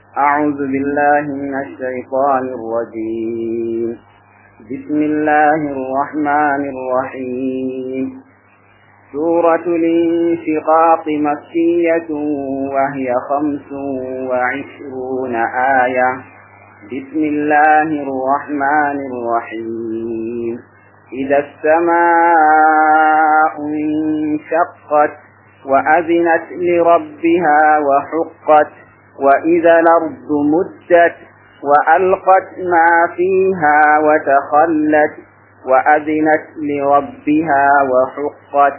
أعوذ بالله من الشيطان الرجيم. بسم الله الرحمن الرحيم. سورة الانشقاق مكية وهي 25 آية. بسم الله الرحمن الرحيم. إذا السماء انشقت وأذنت لربها وحقت وإذا الأرض مدت وألقت ما فيها وتخلت وأذنت لربها وحقت.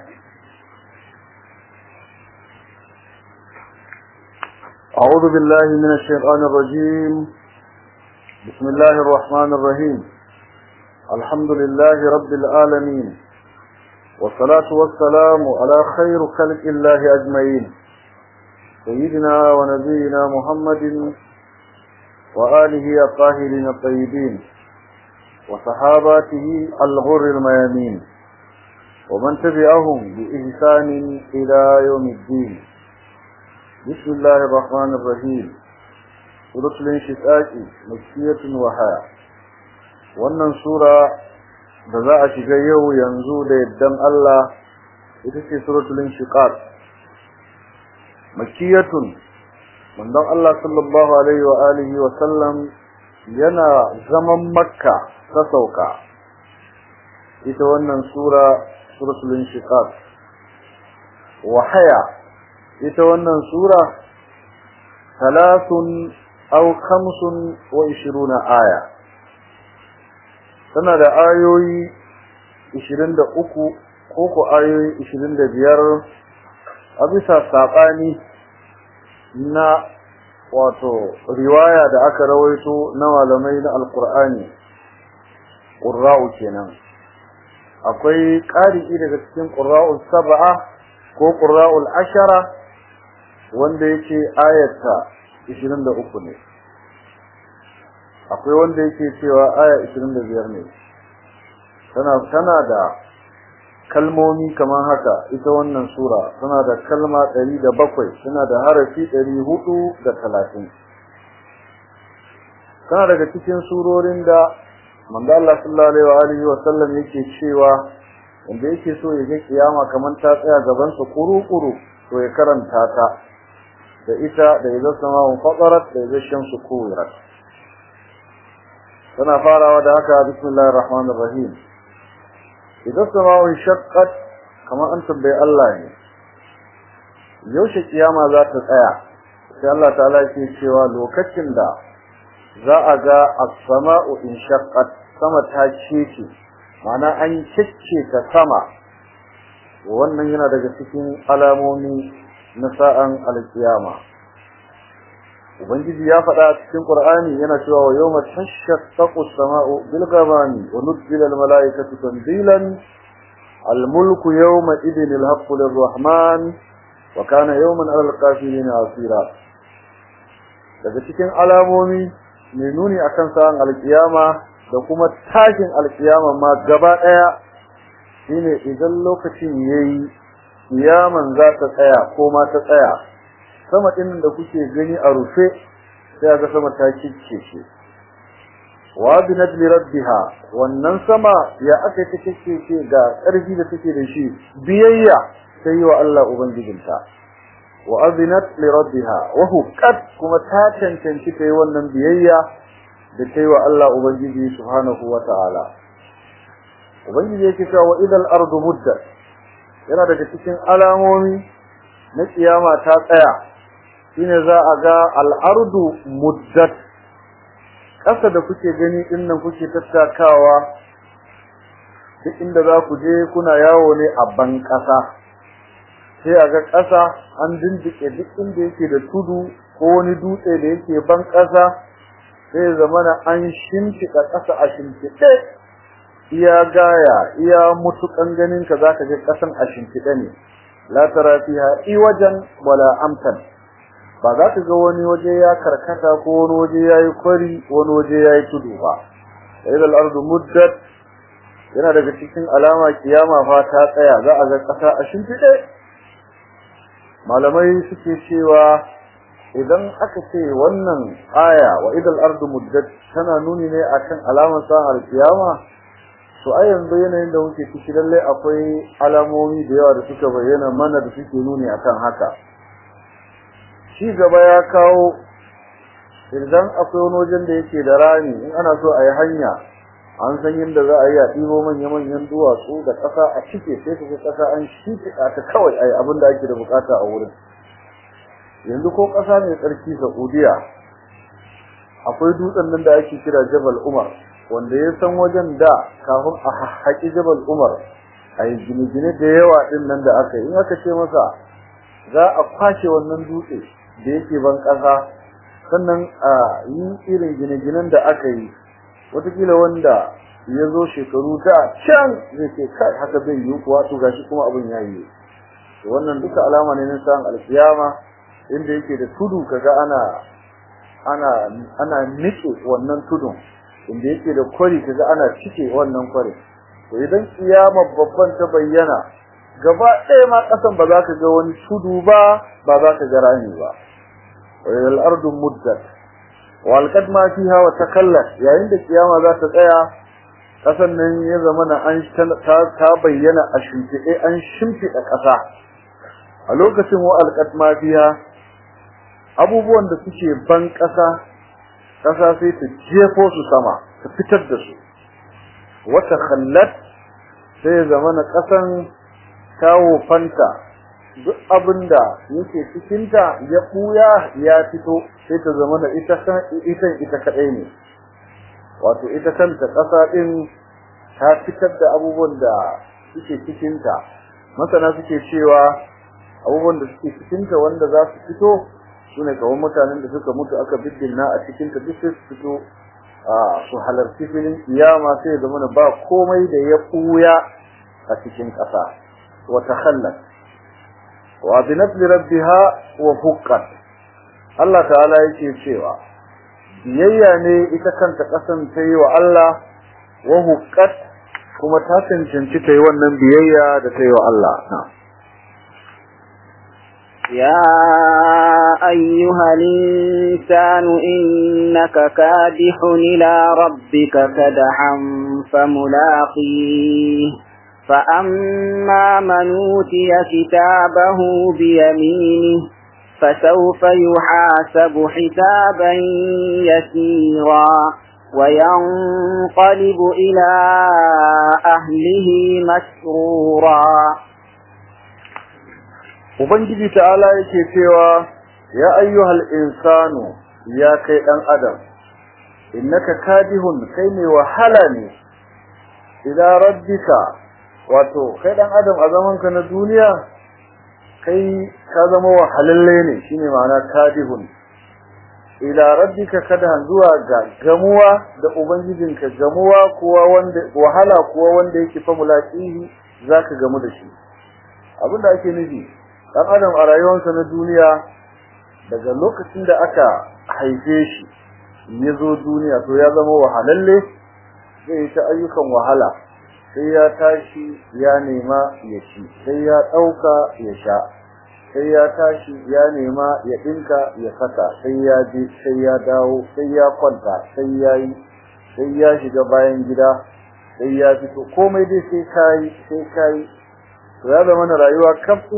أعوذ بالله من الشيطان الرجيم. بسم الله الرحمن الرحيم. الحمد لله رب العالمين، والصلاة والسلام على خير خلق الله أجمعين، سيدنا ونبينا محمد وآله الطاهرين الطيبين وصحاباته الغر الميامين ومن تبعهم بإحسان إلى يوم الدين. بسم الله الرحمن الرحيم. سورة الانشقاق مكية وهي. wannan sura da za a shiga yau yanzu da yaddan Allah ita ce suratul inshiqaq makiyatun. manzon Allah sallallahu alaihi wa alihi wa sallam yana zaman Makka ta sauka. ita wannan sura suratul inshiqaq wahaya. ita wannan sura 23 aw 25 aya. tana da ayoyi 23 ko ko ayoyi 25 a bisa sabani na wato riwaya da aka rawaito na malamai na alqur'ani qurra'u kenan. akwai qari'i daga cikin qurra'u sab'a ko qurra'ul ashara wanda yake ayata 23 ne. akwai wanda yake cewa aya 25 ne. tana da kalmomi kaman haka. ita wannan sura tana da kalma 107, tana da harafi 430. tana daga cikin surorin da manzo Allah sallallahu alaihi wa sallam yake cewa wanda yake so ya ga kiyama kaman ta tsaya gaban sa kuru-kuru to ya karanta ta da ita da idan sama'un fatarat da idan shamsu kuwirat. tana farawa da haka bismillahir rahmanir rahim. idan sama'un shaqqat kamar an tambaye Allah ne yaushe kiyama za ta tsaya, sai Allah ta'ala yake cewa lokacin da za a ga as-sama'u inshaqqat, sama ta cece, ma'ana an cece ta sama. wannan yana daga cikin alamomi na sa'an al-kiyama. ubangiji ya faɗa cikin Qur'ani yana cewa wa yawma tashaqqaqu as-sama'u bil ghamami wa nuzila al-mala'ikatu tanzilan al-mulku yawma idhin al-haqqu lir-rahman wa kana yawman 'ala al-kafirin 'asira. daga cikin alamomi mai nuni akan sa'an al-kiyama da kuma tashin al-kiyama ma gaba daya shine idan lokacin yayi kiyaman za ta tsaya ko ma ta tsaya. sama din da kuke gani a rufe sai ga sama ta kicce wa binat li rabbiha. wannan sama ya aka ta kicce ga ƙarfi da take da shi, biyayya sai wa Allah ubangijinta. wa azinat li rabbiha wa huqqat, kuma ta cancanci ta yi wannan biyayya da ta yi wa Allah ubangiji subhanahu wa ta'ala. ubangiji yake cewa wa idal ardu muddat, yana daga cikin alamomi na kiyama ta tsaya shine za a ga al-ardu muddat. kasa da kuke gani din nan kuke tattakawa, duk inda za ku je kuna yawo ne a ban kasa, sai a ga kasa an dindike duk inda yake da tudu ko wani dutse da yake ban kasa, sai zamana an shimfida kasa a shimfide iya gaya iya mutukan ganin ka zaka ga kasan a shimfide ne. la tara fiha iwajan wala amtan, ba za ka ga wani waje ya karkata ko wani waje yayi kwari wani waje yayi tudu ba. idal ardu muddat, yana daga cikin alama kiyama fa ta tsaya, za a ga kasa a shimfide. malamai suke cewa idan aka ce wannan aya wa idal ardu muddat tana nuni ne akan alamar sa'ar kiyama, to a yanzu yanayin da muke ciki lalle akwai alamomi da yawa da suka bayyana mana da suke nuni akan haka. Shi gaba ya kawo idan akwai wani wajen da yake da rami, in ana so a yi hanya an san yadda za a yi a ɗibo manya-manyan duwatsu da ƙasa a cike, sai ka ga ƙasa an shimfiɗa ta kawai a yi abin da ake da buƙata a wurin. Yanzu ko ƙasa mai tsarki Saudiya akwai dutsen nan da ake kira Jabal Umar, wanda ya san wajen da kafin a haƙi Jabal Umar a yi gine-gine da yawa ɗin nan da aka yi, in aka ce masa za a kwashe wannan dutse da yake ban ƙasa sannan a yi irin gine-ginen da aka yi, watakila wanda ya zo shekaru da can zai ce kai haka bai yi kuwa, to gashi kuma abin ya yi. Wannan duka alama ne na sa'an alkiyama, inda yake da tudu kaga ana nike wannan tudun, inda yake da kwari kaga ana cike wannan kwari. To idan kiyama babban ta bayyana, gaba ɗaya ma ƙasan ba za ka ga wani tudu ba za ka ga rami ba. wal ardu muddat wal qad ma fiha wa takallat, yayin da kiyama za ta tsaya ƙasan nan ya zama na an ta bayyana a shimfiɗe, an shimfiɗa ƙasa. A lokacin wa al qad ma fiha, abubuwan da suke ban ƙasa sai ta jefo su sama, ta fitar da su. Wata khallat, sai zamana ƙasan kawo fanta, duk abinda yake cikinta ya ɓuya ya fito, sai ta zamana ita kaɗai ne. Wato ita kanta ƙasa ɗin ta fitar da abubuwan da suke cikinta. Masana suke cewa abubuwan da suke cikinta wanda za su fito sune kawai mutanen da suka mutu aka biddina a cikin ta, duk su fito su halarci filin kiyama, sai da mana ba komai da ya buya a cikin ƙasa. Wa takhallat wa binat li rabbiha wa huqqat, Allah ta'ala yake cewa biyayya ne ita kanta ƙasan ta yi wa Allah, wa huqqat kuma ta cancanci ta yi wannan biyayya da ta yi wa Allah. يا أيها الإنسان إنك كادح إلى ربك كدحا فملاقيه فأما من أوتي كتابه بيمينه فسوف يحاسب حسابا يسيرا وينقلب إلى أهله مسرورا. Ubangiji ta'ala yake cewa ya ayyuhal insanu, ya kai dan adam, innaka kadihun, kai ne wahala ne, ila rabbika, wato kai dan adam a zaman ka na duniya kai ka zama wahalalle ne, shine ma'ana kadihun. Ila rabbika, kada zuwa ga gamuwa da ubangijinka, gamuwa kuwa wanda wahala kuwa wanda yake fa mulaqihi, zaka gamu da shi. Abinda ake nufi, dan adam a rayuwarsa na duniya, daga lokacin da aka haife shi ya zo duniya, to ya zama wahalalle, zai ta ayyukan wahala, sai ya tashi ya nema ya ci, sai ya ɗauka ya sha, sai ya tashi ya nema ya ɗinka ya saka, sai ya je, sai ya dawo, sai ya kwanta, sai ya shiga bayan gida, sai ya fito, komai dai sai kai ya zama na rayuwa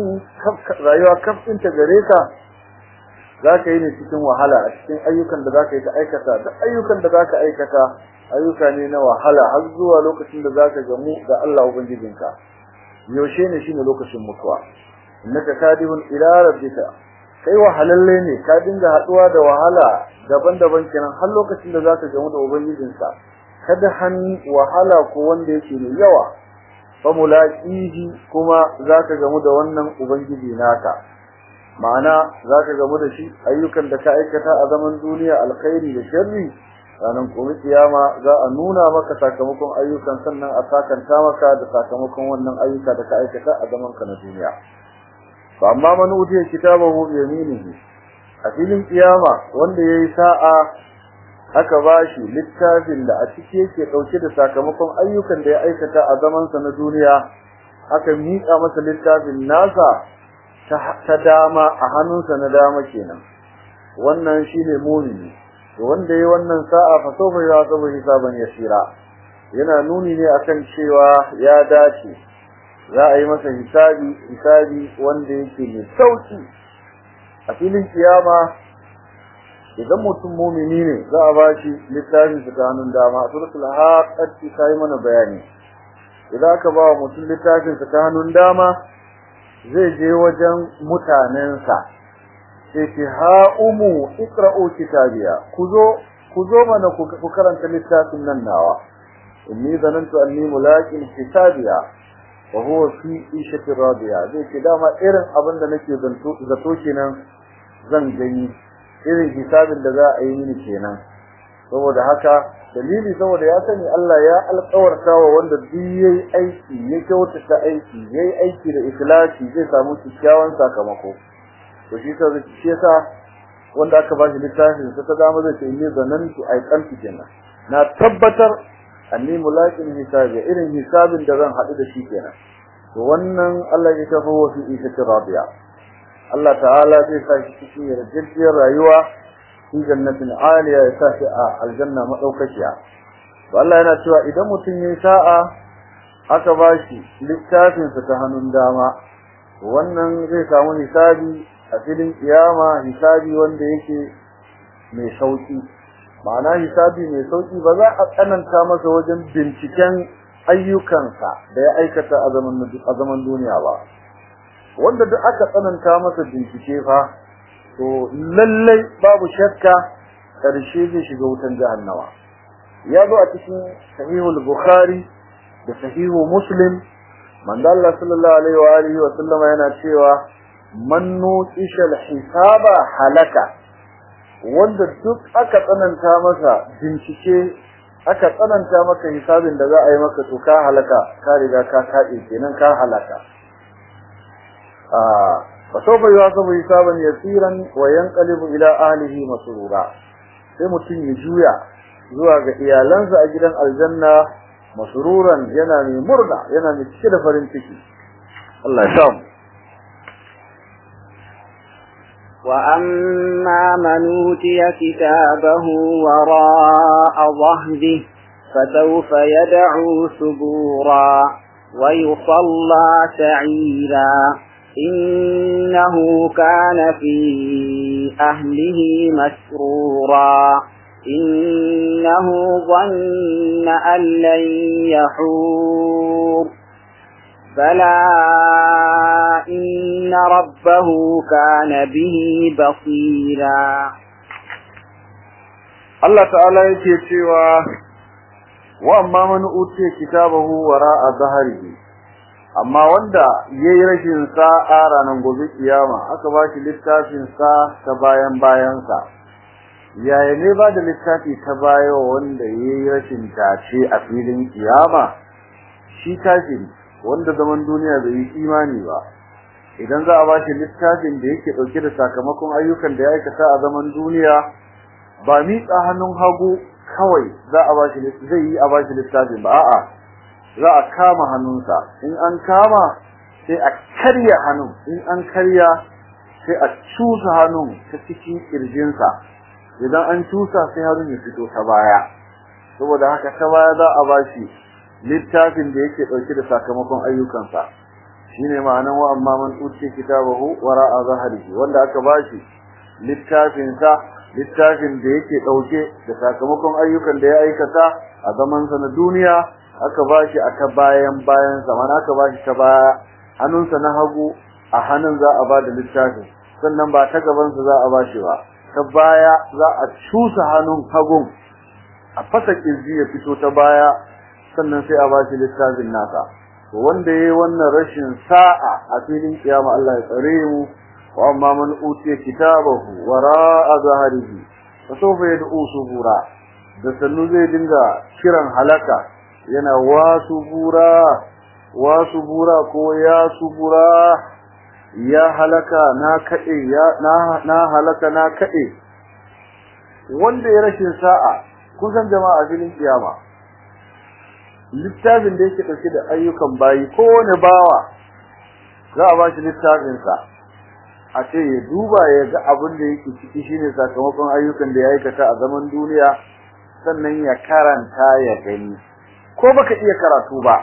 kafin ta gare ka, zaka yi ne cikin wahala a cikin ayyukan da zaka yi ta aikata. Duk ayyukan da zaka aikata ayyuka ne na wahala, har zuwa lokacin da zaka gamu da Allah ubangijinka. Yaushe ne shine lokacin mutuwa. Innaka kadihun ila rabbika, kai wahalalle ne, ka dinga haduwa da wahala daban-daban kenan har lokacin da zaka gamu da ubangijinka. Kada wahala ko wanda yake ne yawa, famulaqihi, kuma zaka gamu da wannan ubangiji naka. Ma'ana zaka gamu da shi, ayyukan da ka aikata a zaman duniya, alkhairi da sharri, ranar gobe kiyama za a nuna maka sakamakon ayyukan, sannan a sakanta maka da sakamakon wannan ayyuka da ka aikata a zaman ka na duniya. Fa amma man utiya kitabahu bi yaminihi, a filin kiyama wanda yayi sa'a aka bashi littafin da a ciki yake dauke da sakamakon ayyukan da ya aikata a zaman sa na duniya, aka miƙa masa littafin nasa ta dama, a hannunsa na dama kenan. wannan shine mu'mini to wanda yayi wannan sa'a fa sawfa yuhasabu hisaban yasira yana nuni ne akan cewa ya dace za a yi masa hisabi wanda yake mai sauki a filin kiyama. idan mutum mu'mini ne za a bashi littafin sa ta hannun dama. Suratul Haqqah ta yi mana bayani idan aka ba wa mutum littafin sa ta hannun dama zai je wajen mutanensa sai ce ha'umu iqra'u kitabiya ku zo mana ku karanta littafin nan nawa inni zanantu anni mulaqin kitabiya wa huwa fi ishati radiya zai ce dama irin abin da nake zato kenan zan gani irin hisabin da za a yi mini kenan. Saboda haka dalili saboda ya sani Allah ya alƙawarta wa wanda duk yayi aiki ya kyautata aiki yayi aiki da ikhlasi zai samu kyakkyawan sakamako. To shi yasa wanda aka ba shi littafin sa ta dama zai ce inni zanantu aiqantu kenan na tabbatar anni mulaqin hisabi irin hisabin da zan hadu da shi kenan. To wannan Allah ya tafi wa fi ishati radiya Allah ta'ala zai sa shi cikin yarjejiyar rayuwa fi jannatin aliya ya sa shi a aljanna madaukakiya. To Allah yana cewa idan mutum yayi sa'a aka bashi littafin sa ta hannun dama wannan zai samu hisabi a filin kiyama, hisabi wanda yake mai sauki. Ma'ana hisabi mai sauki ba za a tsananta masa wajen binciken ayyukansa da ya aikata a zaman duniya ba. Wanda duk aka tsananta masa bincike fa to lallai babu shakka karshe zai shiga wutan jahannama. Ya zo a cikin sahihul Bukhari da sahihu Muslim manzo Allah sallallahu alaihi wa alihi wa sallama yana cewa man nuqishal hisaba halaka. Wanda duk aka tsananta masa bincike aka tsananta maka hisabin da za a yi maka to ka halaka, ka riga ka kaɗe kenan ka halaka. فسوف يحاسب حسابا يسيرا وينقلب الى اهله مسرورا sai mutum ya juya zuwa ga iyalansa a gidan aljanna masruran yana mai murna yana mai cike da farin ciki. Allah ya samu. wa amma man utiya kitabahu wara'a dhahrihi fasawfa yad'u subura wa yusalla sa'ira إنه كان في أهله مسرورا إنه ظن أن لن يحور بلى إن ربه كان به بصيرا. الله تعالى يكتوى وأما من أوتي كتابه وراء ظهره amma wanda yayi rashin sa'a ranan gobe kiyama aka bashi littafin sa ta bayan sa yaya ne ba da littafi ta baya wanda yayi rashin tace a filin kiyama shi kafiri wanda zaman duniya bai yi imani ba idan za a bashi littafin da yake dauke da sakamakon ayyukan da ya aikata a zaman duniya ba miƙa hannun hagu kawai za a bashi littafin ba a'a za a kama hannunsa in an kama sai a karya hannun in an karya sai a cusa hannun ta cikin kirjinsa idan an cusa sai hannun ya fito ta baya saboda haka ta baya za a bashi littafin da yake dauke da sakamakon ayyukansa shine ma'anan wa amma man uti kitabahu wara'a zahrihi wanda aka bashi littafin da yake dauke da sakamakon ayyukan da ya aikata a zaman sa na duniya aka bashi aka bayan sa mana aka bashi ta baya hannunsa na hagu a hannun za a bada littafin sannan ba ta gaban sa za a bashi ba ta baya za a cusa hannun hagun a fasa kirji ya fito ta baya sannan sai a bashi littafin nasa to wanda yayi wannan rashin sa'a a filin kiyama Allah ya tsare mu wa amma man utiya kitabahu wara'a zahrihi fa sawfa yad'u subura da sannu zai dinga kiran halaka yana wasu bura ko ya subura ya halaka na kade na halaka na kade wanda ya rashin sa'a kun san jama'a filin kiyama littafin da yake dauke da ayyukan bayi kowane bawa za a bashi littafin sa a ce ya duba ya ga abin da yake ciki shine sakamakon ayyukan da ya aikata a zaman duniya, sannan ya karanta ya gani. Ko baka iya karatu ba,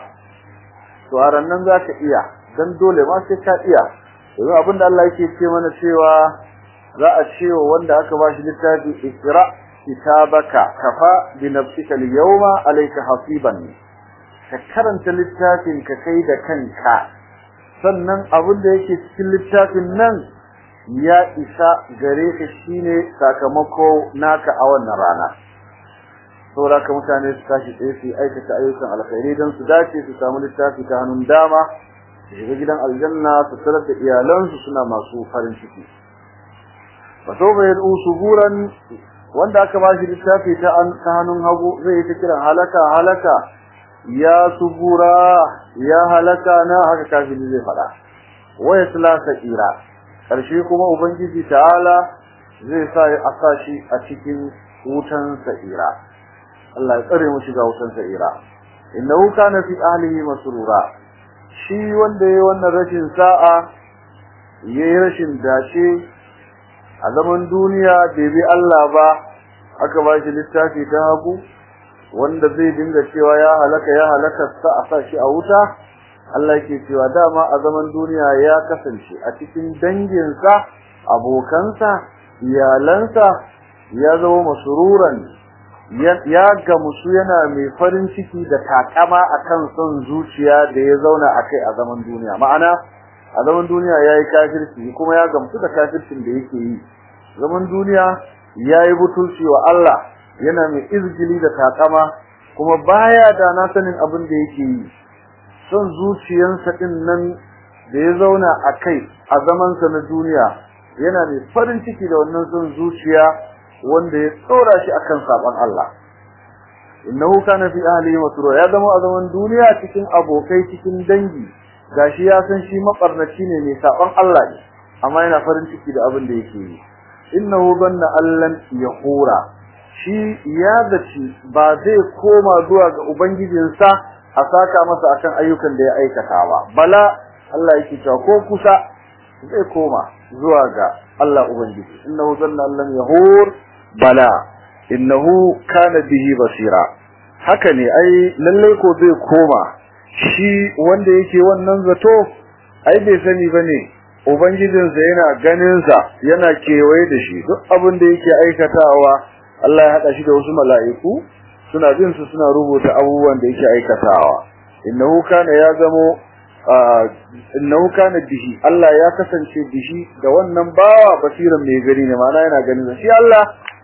to a rannan zaka iya, dan dole ma sai ka iya. Domin abin da Allah yake ce mana cewa za a ce wanda aka bashi littafi ikra kitabaka kafa bi nafsika al-yawma alayka hasiban. Ka karanta littafin ka kai da kanka, sannan abin da yake cikin littafin nan ya isa gare ka shine sakamako naka a wannan rana. Saboda ka mutane su tashi tsaye su aikata ayyukan alkhairi don su dace su samu littafi ta hannun dama, su shiga gidan aljanna su tarar da iyalansu suna masu farin ciki. Fasawfa yad'u suburan, wanda aka bashi littafi ta hannun hagu zai yi ta kiran halaka ya subura, ya halaka na, haka kafiri zai faɗa. Wa yasla sa'ira, karshe kuma ubangiji ta'ala zai sa a sashi a cikin wutan sa'ira. Allah ya tsare mu shiga wutan sa'ira. Innahu kana fi ahlihi masrura, shi wanda yayi wannan rashin sa'a, yayi rashin dace a zaman duniya bai bi Allah ba, aka bashi littafi ta hagu wanda zai dinga cewa ya halaka sa a sashi a wuta. Allah yake cewa dama a zaman duniya ya kasance a cikin danginsa, abokansa, iyalansa, ya zama masruran, ya ga musu yana mai farin ciki da takama akan son zuciya da ya zauna akai a zaman duniya. Ma'ana a zaman duniya yayi kafirci kuma ya gamsu da kafircin da yake yi. Zaman duniya yayi butulci wa Allah, yana mai izgili da takama, kuma baya da na sanin abin da yake yi. Son zuciyansa din nan da ya zauna akai a zaman sa na duniya, yana mai farin ciki da wannan son zuciya wanda ya tsora shi akan saban Allah. Innahu kana fi ahlihi masrura, ya zama a zaman duniya cikin abokai, cikin dangi, gashi ya san shi mabarnaci ne mai saban Allah ne, amma yana farin ciki da abin da yake yi. Innahu dhanna allan yahura, shi ya zaci ba zai koma zuwa ga ubangijinsa a saka masa akan ayyukan da ya aikata ba. Bala, Allah yake cewa ko kusa zai koma zuwa ga Allah ubangiji. Innahu dhanna allan yahur, bala innahu kana bihi basira. Haka ne, ai lalle ko zai koma. Shi wanda yake wannan zato ai bai sani bane ubangijinsa yana ganin sa, yana kewaye da shi. Duk abin da yake aikatawa Allah ya hada shi da wasu mala'iku suna bin su, suna rubuta abubuwan da yake aikatawa. Innahu kana bihi, Allah ya kasance bihi da wannan bawa basiran mai gari ne, ma'ana yana ganin sa. Shi Allah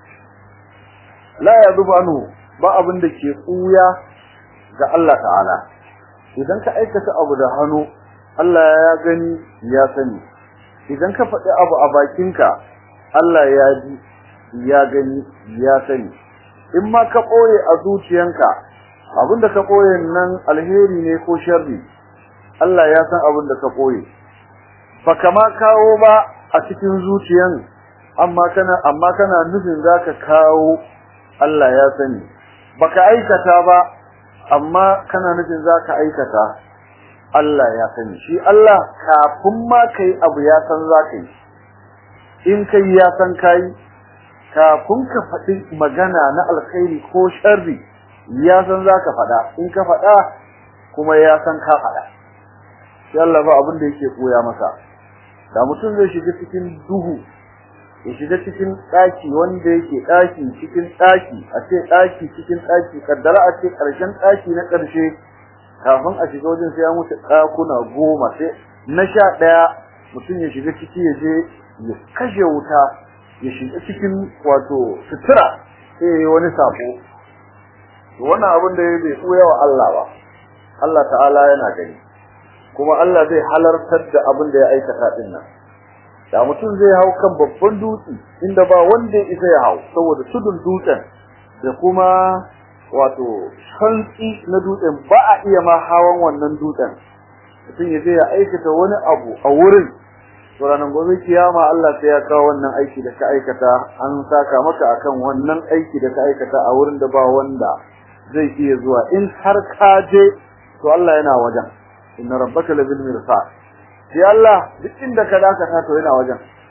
la yadubu anhu, ba abin da ke kuya ga Allah ta'ala. Idan ka aikata abu da hannu, Allah ya gani ya sani. Idan ka faɗi abu a bakinka, Allah ya ji ya gani ya sani. In ma ka ɓoye a zuciyanka, abinda ka ɓoye nan alheri ne ko sharri, Allah ya san abinda ka ɓoye. Baka ma kawo ba a cikin zuciyan, amma kana nufin zaka kawo, Allah ya sani. Baka aikata ba, amma kana nufin zaka aikata, Allah ya sani. Shi Allah kafin ma kai abu ya san zaka yi. In kai ya san kai, kafin ka faɗi magana na alkhairi ko sharri, ya san zaka faɗa. In ka faɗa kuma ya san ka faɗa. Sai Allah ba abin da yake koya masa. Da mutum zai shiga cikin duhu, ya shiga cikin daki wanda yake daki cikin daki, a ce daki cikin daki, kaddara a ce karshen daki na karshe, kafin a shiga wajen sai ya mutu dakuna 10, sai na 11 mutum ya shiga ciki, ya je ya kashe wuta, ya shiga cikin wato sutura, sai yayi wani sako. Wannan abin da bai koya wa Allah ba, Allah ta'ala yana gani, kuma Allah zai halartar da abin da ya aikata din nan. Da mutum zai hau kan babban dutse inda ba wanda ya isa ya hau, saboda tudun dutsen da kuma wato santsi na dutsen, ba a iya ma hawan wannan dutsen. Mutum ya je ya aikata wani abu a wurin, to ranar gobe kiyama Allah sai ya kawo wannan aiki da ka aikata, an saka maka akan wannan aiki da ka aikata a wurin da ba wanda zai iya zuwa. In har ka je, to Allah yana wajen. Inna rabbaka labil mirsad. Sai Allah duk inda ka dakata to yana wajen.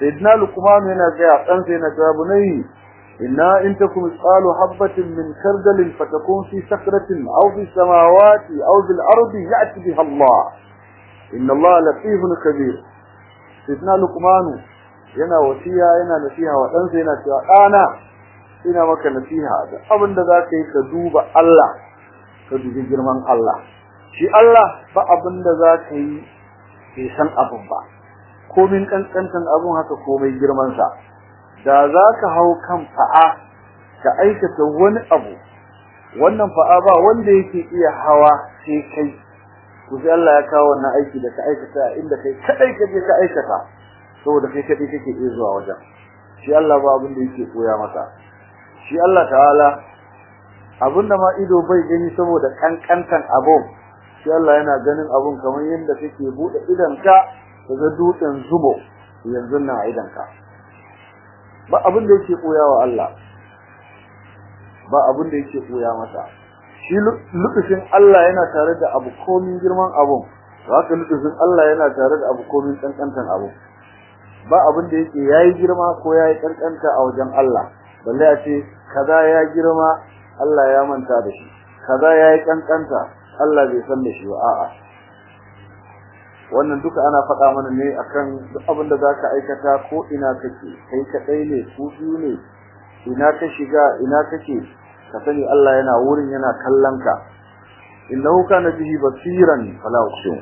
sayyidina luqman yana ga dan sai na jawabu nayi inna in takum misqalu habatin min kardalin fatakun fi sakratin aw fi samawati aw fil ardi ya'ti biha Allah inna Allah latifun kabir sayyidina luqman yana wasiya yana nasiha wa dan sai yana cewa dana ina maka nasiha da abinda zaka yi ka duba Allah ka dubi girman Allah shi Allah ba abinda zaka yi bai san abun ba komin kankantan abun haka komai girman sa da zaka hau kan fa'a ka aikata wani abu wannan fa'a ba wanda yake iya hawa sai kai to sai Allah ya kawo wannan aiki da ka aikata inda kai kadai kaje ka aikata saboda kai kadai kake iya zuwa wajen shi Allah ba abin da yake koya masa shi Allah ta'ala abinda ma ido bai gani saboda kankantan abun shi Allah yana ganin abun kamar yanda kake bude idanka daga dutsen zubo yanzu na idanka ba abin da yake koyawa Allah ba abin da yake koya masa shi lutufin Allah yana tare da abu komin girman abun haka lutufin Allah yana tare da abu komin kankantan abun ba abin da yake yayi girma ko yayi kankanta a wajen Allah balle a ce kaza ya girma Allah ya manta da shi kaza yayi kankanta Allah bai san da shi ba a'a wannan duka ana faɗa mana ne akan duk abin da zaka aikata ko ina kake kai kadai ne ku biyu ne ina ka shiga ina kake ka sani Allah yana wurin yana kallon ka innahu kana bihi basiran fala uqsim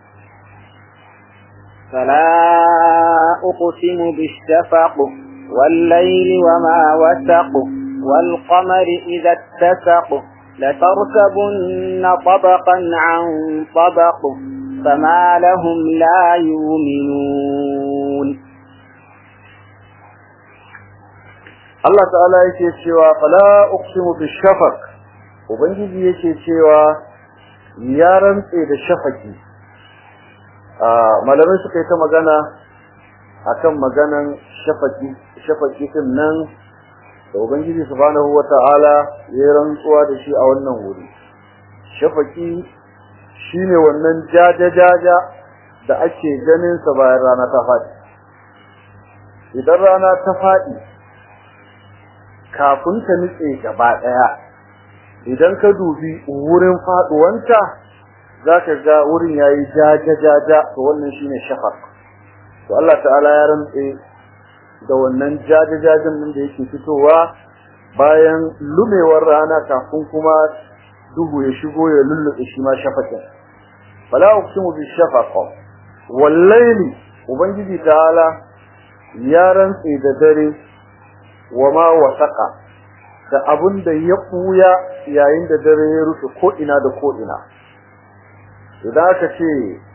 أقسم بالشفق والليل وما وسق والقمر إذا اتسق لتركبن طبقا عن طبق فما لهم لا يؤمنون Allah ta'ala yake cewa fala uqsimu bishafaq ubangiji yake cewa ya rantse da shafaki malamai suka yi ta magana akan maganan shafaki din nan da ubangiji subhanahu wata'ala ya rantsuwa da shi a wannan wuri shafaki shine wannan jajajaja da ake ganin sa bayan rana ta fadi idan rana ta fadi kafin ta nitse gaba daya idan ka dubi wurin faduwanta zaka ga wurin yayi jajajaja to wannan shine shafaq to Allah ta'ala ya rantse da wannan jajajajen nan da yake fitowa bayan lumewar rana kafin kuma duhu ya shigo ya lullube shi ma shafaqin fala uqsimu bishafaq wal layli ubangiji ta'ala ya rantse da dare wama wasaqa da abunda ya buya yayin da dare ya rufe ko ina da ko ina idan aka ce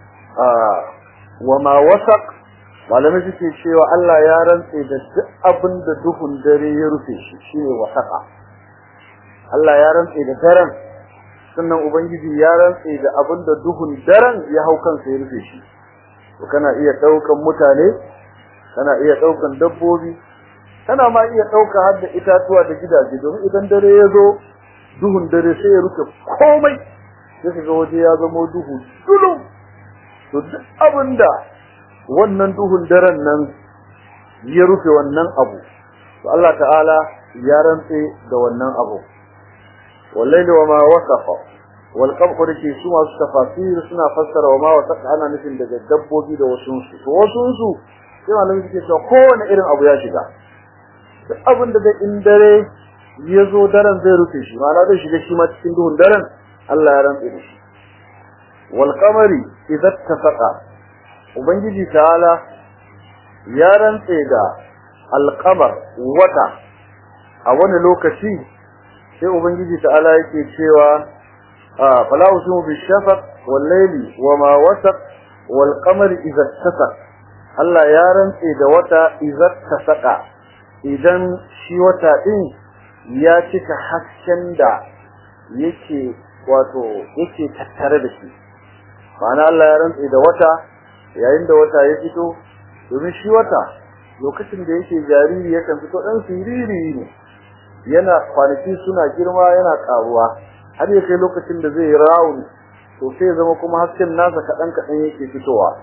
wama wasaq malamai suke cewa Allah ya rantse da duk abinda duhun dare ya rufe shi shine wasaqa Allah ya rantse da daren sannan ubangiji ya rantse da abinda duhun daren ya hau kansa ya rufe shi to kana iya daukan mutane kana iya daukan dabbobi kana ma iya dauka har da itatuwa da gidaje domin idan dare ya zo duhun dare sai ya rufe komai sai kaga waje ya zama duhu dulum to duk abinda wannan duhun daren nan ya rufe wannan abu to Allah ta'ala ya rantse da wannan abu wallahi wa ma wasafa wal qabr ke su masu tafasir suna fassara wa ma wasafa ana nufin daga dabbobi da wasu su to wasu su sai malamin suke cewa kowane irin abu ya shiga duk abin da in dare ya zo daren zai rufe shi ma'ana zai shiga shi ma cikin duhun daren Allah ya rantse da shi wal qamari idza tafaqa ubangiji ta'ala ya rantse da al-qamar wata a wani lokaci sai ubangiji ta'ala yake cewa fala usimu bishafaq wal layli wama wasaq wal qamari idza tasaq Allah ya rantse da wata idza tasaqa idan shi wata din ya cika hasken da yake wato yake tattare da shi ma'ana Allah ya rantse da wata yayin da wata ya fito domin shi wata lokacin da yake jariri yakan fito dan siriri ne yana kwanaki suna girma yana karuwa har ya kai lokacin da zai rawu to sai zama kuma hasken nasa kadan yake fitowa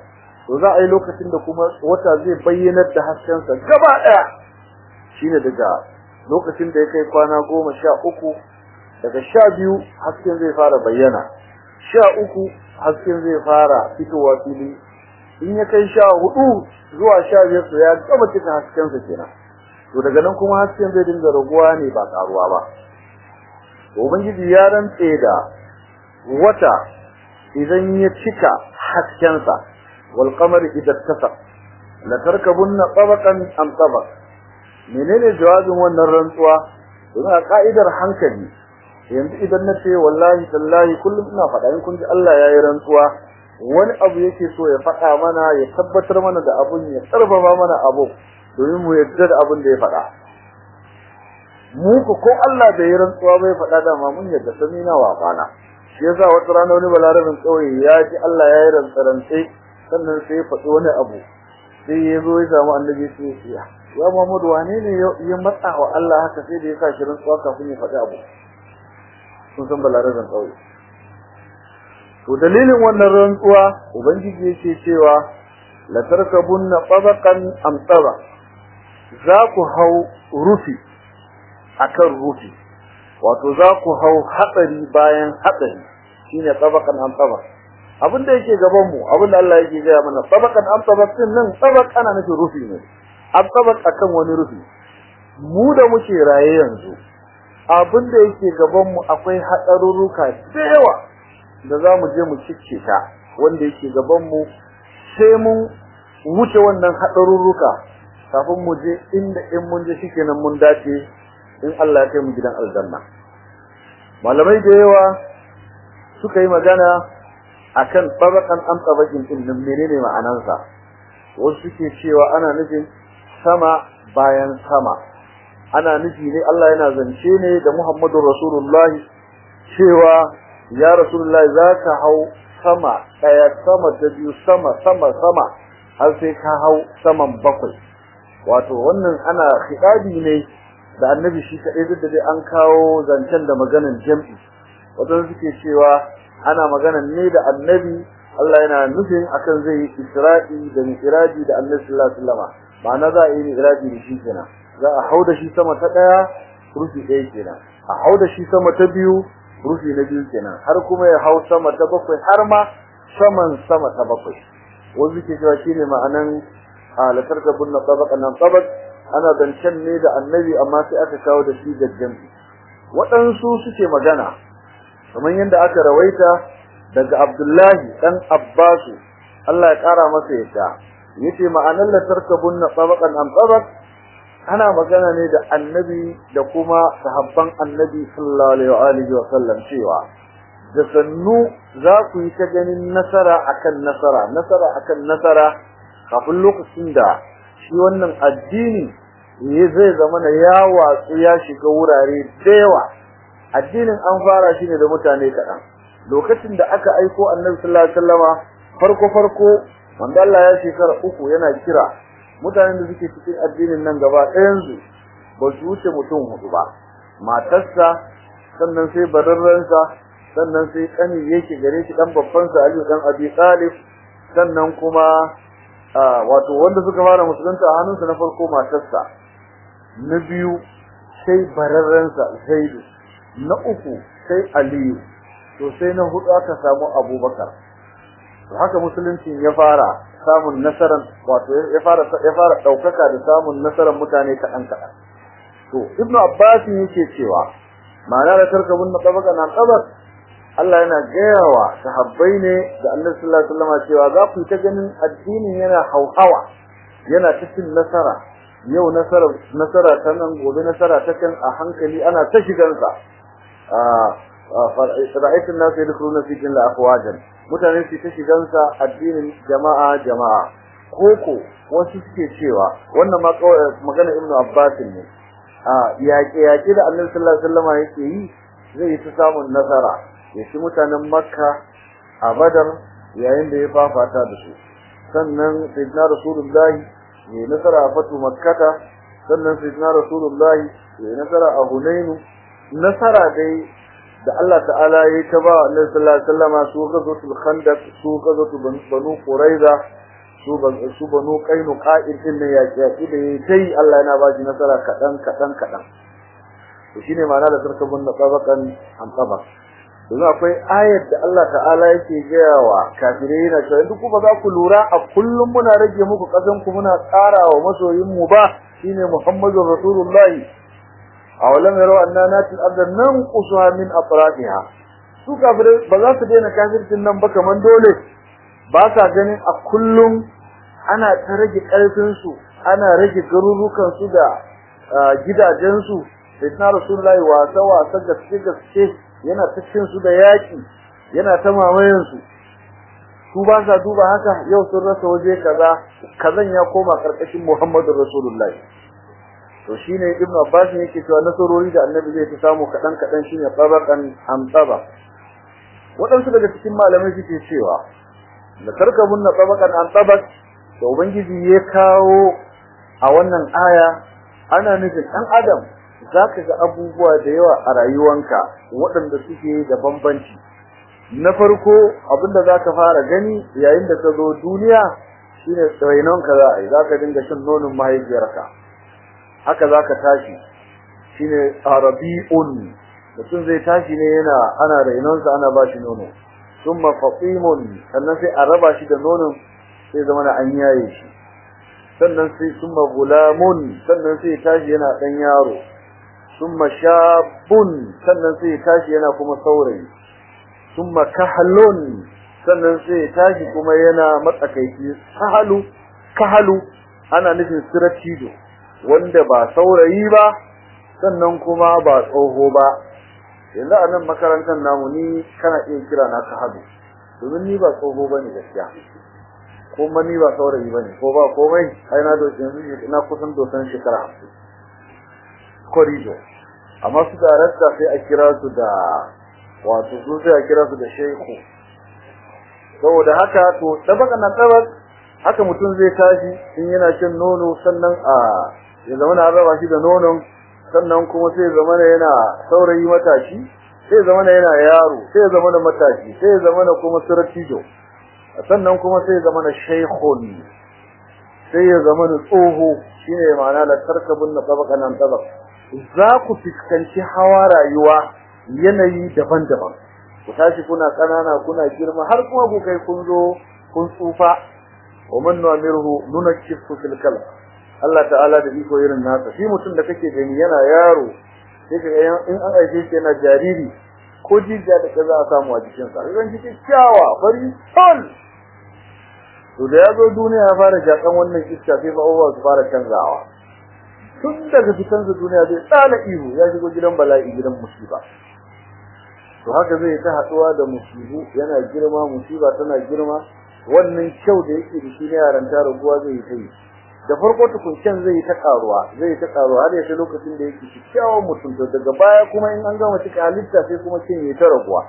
to za a yi lokacin da kuma wata zai bayyanar da haskensa gaba ɗaya shine daga lokacin da ya kai kwana 13 daga 12 hasken zai fara bayyana 13 hasken zai fara fitowa fili in ya kai 14 zuwa 15 to ya gaba cika haskensa kenan to daga nan kuma hasken zai dinga raguwa ne ba karuwa ba ubangiji ya rantse da wata idan ya cika haskensa wal qamari idza tasaq la tarkabunna tabaqan am tabaq menene jawabin wannan rantsuwa don a ka'idar hankali yanzu idan nace wallahi tallahi kullum ina faɗa in kun ji Allah yayi rantsuwa wani abu yake so ya faɗa mana ya tabbatar mana da abun ya tsarfafa mana abu domin mu yarda da abun da ya faɗa mu ko Allah da ya rantsuwa bai faɗa da ma mun yarda sami na wa bana shi yasa wata rana wani balarabin kauye ya ji Allah yayi rantsarance sannan sai ya faɗi wani abu sai ya zo ya samu annabi sai ya Muhammad wane ne ya matsa wa Allah haka sai da ya sa shi rantsuwa kafin ya faɗi abu sun san balarabin kauye to dalilin wannan rantsuwa ubangiji yake cewa la tarkabunna tabaqan am tabaq za ku hau rufi akan rufi wato za ku hau hatsari bayan hatsari shine tabaqan am tabaq abinda yake gaban mu abinda Allah yake gaya mana tabaqan am tabaq din nan tabaq ana nufin rufi ne am tabaq akan wani rufi mu da muke raye yanzu abinda yake gaban mu akwai hatsarurruka da yawa da zamu je mu cicce ta wanda yake gaban mu sai mun wuce wannan hatsarurruka kafin mu je inda in mun je shikenan mun dace in Allah ya kai mu gidan aljanna malamai da yawa suka yi magana akan tabaqan am tabaqin din menene ma'anarsa wasu suke cewa ana nufin sama bayan sama ana nufi ne Allah yana zance ne da Muhammadur Rasulullahi cewa ya Rasulullahi zaka hau sama daya sama da biyu sama har sai ka hau saman bakwai wato wannan ana khitabi ne da annabi shi kadai duk da dai an kawo zancen da maganan jam'i wato suke cewa ana maganan ne da annabi Allah yana nufin akan zai yi Isra'i da Mi'raji da Annabi sallallahu alaihi wasallam ma'ana za a yi Mi'raji da shi kenan za a hauda shi sama ta daya rufi ɗaya kenan a hauda shi sama ta biyu rufi na biyu kenan har kuma ya hau sama ta bakwai har ma saman sama ta bakwai wanda ke cewa shine ma'anan la tarkabunna tabaqan an tabaq ana zancen ne da annabi amma sai aka kawo da shi gaggan waɗansu suke magana kamar yadda aka rawaita daga Abdullahi dan Abbas Allah ya kara masa yadda yace ma'anar la tarkabunna tabaqan am tabaq ana magana ne da annabi da kuma sahabban annabi sallallahu alaihi wa sallam cewa da sannu za ku yi ta ganin nasara akan nasara kafin lokacin da shi wannan addini zai zama na ya watsu ya shiga wurare da yawa addinin an fara shi ne da mutane kaɗan lokacin da aka aiko annabi sallallahu alaihi wasallama farko wanda Allah ya shekara 3 yana kira mutanen da suke cikin addinin nan gaba ɗayan su ba su wuce mutum 4 ba matarsa sannan sai bararransa sannan sai kani yake gare shi dan babban sa Ali dan Abi Talib sannan kuma wato wanda suka fara musulunta a hannunsa na farko matarsa na biyu sai bararransa Zaid na uku sai Ali to sai na hudu aka samu Abubakar to haka musulunci ya fara samun nasaran wato ya fara daukaka da samun nasaran mutane kadan to Ibn Abbas yake cewa ma'ana da tarkabun tabaqan an tabaq Allah yana gayawa sahabbai ne da Annabi sallallahu alaihi wasallam cewa za ku ta ganin addinin yana hauhawa yana cikin nasara yau nasara ta nan gobe nasara ta kan a hankali ana ta shigansa ra'aytun nasu yadkhuluna fi dinin afwajan mutane su ta shigansa addinin jama'a koko wasu suke cewa wannan ma magana Ibn Abbas ne yaƙe da Annabi sallallahu alaihi wasallam yake yi zai yi ta samun nasara ya ci mutanen Makka a Badar yayin da ya fafata da su sannan sayyidina Rasulullahi ya nasara a fatu Makkah sannan sayyidina Rasulullahi ya nasara a Hunain nasara dai da Allah ta'ala ya ta ba Annabi sallallahu alaihi wasallam su gazatul Khandaq su gazatul Banu Quraiza su banu kainu qa'id din ne yaki da yayi Allah yana ba shi nasara kadan to shine ma'ana da tarkabun tabaqan an tabaq don akwai ayat da Allah ta'ala yake gayawa kafirai na cewa duk ba za ku lura a kullum muna rage muku kasan ku muna tsarawa masoyin mu ba shine Muhammadur Rasulullahi awalam yaro anna natil arda nanqusuha min atrafiha su kafirai ba za su daina kafircin nan ba kaman dole ba sa ganin a kullum ana ta rage karfin su ana rage garurukan su da gidajen su sayyidina Rasulullahi wasa gaske yana cikin su da yaki yana ta mamayen su ba sa duba haka yau sun rasa waje kazan ya koma karkashin Muhammadur Rasulullahi to shine Ibn Abbas yake cewa nasarori da Annabi zai ta samu kadan shine tabaqan amtaba wadansu daga cikin malamai suke cewa da tarkabun tabaqan amtaba to ubangiji ya kawo a wannan aya ana nufin dan adam zaka ga abubuwa da yawa a rayuwanka waɗanda suke da bambanci na farko abinda zaka fara gani yayin da ka zo duniya shine tsainonka za a yi zaka dinga shan nonon mahaifiyarka haka zaka tashi shine arabiun mutum zai tashi ne ana rainonsa ana bashi nono thumma fatimun sannan sai a raba shi da nonon sai zama an yaye shi sannan sai thumma gulamun sannan sai tashi yana dan yaro thumma shabun sannan sai tashi yana kuma saurayi thumma kahlun sannan sai tashi kuma yana matsakaici kahalu ana nufin siratido wanda ba saurayi ba sannan kuma ba tsoho ba yanzu a nan makarantar namu ni kana iya kira na kahalu domin ni ba tsoho bane gaskiya kuma ni ba saurayi bane ko ba komai ai na doce yanzu ina kusan dosan shekara 50 korido amma su da rasta sai a kira su da wato su sai a kira su da shehu saboda haka to tabaka na tabak haka mutum zai tashi in yana shan nono sannan ya zama na raba shi da nonon sannan kuma sai zama yana saurayi matashi sai zama yana yaro sai zama na matashi sai zama na kuma suratijo sannan kuma sai zama na shaykhun sai ya zama na tsoho shine ma'ana la tarkabun tabaka nan tabak za ku fiskanci hawa rayuwa yanayi daban-daban ku tashi kuna kanana kuna girma har kuma ku kai kun zo kun tsufa wa man nu'amiruhu nunakkifu fil kalam Allah ta'ala da iko irin nasa shi mutum da kake gani yana yaro sai ka in an aike shi yana jariri ko jijiya da kaza a samu a jikin sa ran jikin kyawa fari sol to da yazo duniya ya fara jakan wannan iska sai ba uwa su fara canzawa tun daga fitan sa duniya zai tsala ihu ya shigo gidan bala'i gidan musiba to haka zai ta haduwa da musibu yana girma musiba tana girma wannan kyau da yake da shi ne yaran ta rubuwa zai yi da farko tukuncen zai ta karuwa har ya lokacin da yake kyakkyawan mutum to daga baya kuma in an gama cika halitta sai kuma kin yi ta raguwa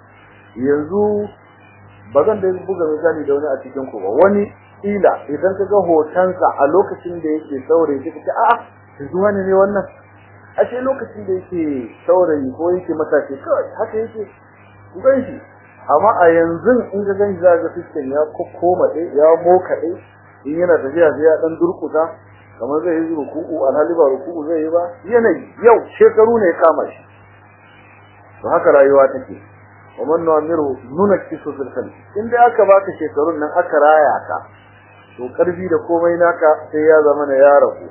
yanzu bazan da buga misali da wani a cikin ku ba wani ila idan ka ga hotonsa a lokacin da yake saurayi kika ce a'a yanzu wani ne wannan ashe lokacin da yake saurayi ko yake matashi kawai haka yake ku ganshi amma a yanzu in ga ganshi za ga fiskan ya kokkoma ya moka in yana tafiya sai ya dan durkuta kamar zai yi ruku'u alhali ba ruku'u zai yi ba yanayi yau shekaru ne kama shi to haka rayuwa take ومن نعمره ننكسه في الخلق inda aka baka shekarun nan aka raya ka to karfi da komai naka sai ya zama na ya rabu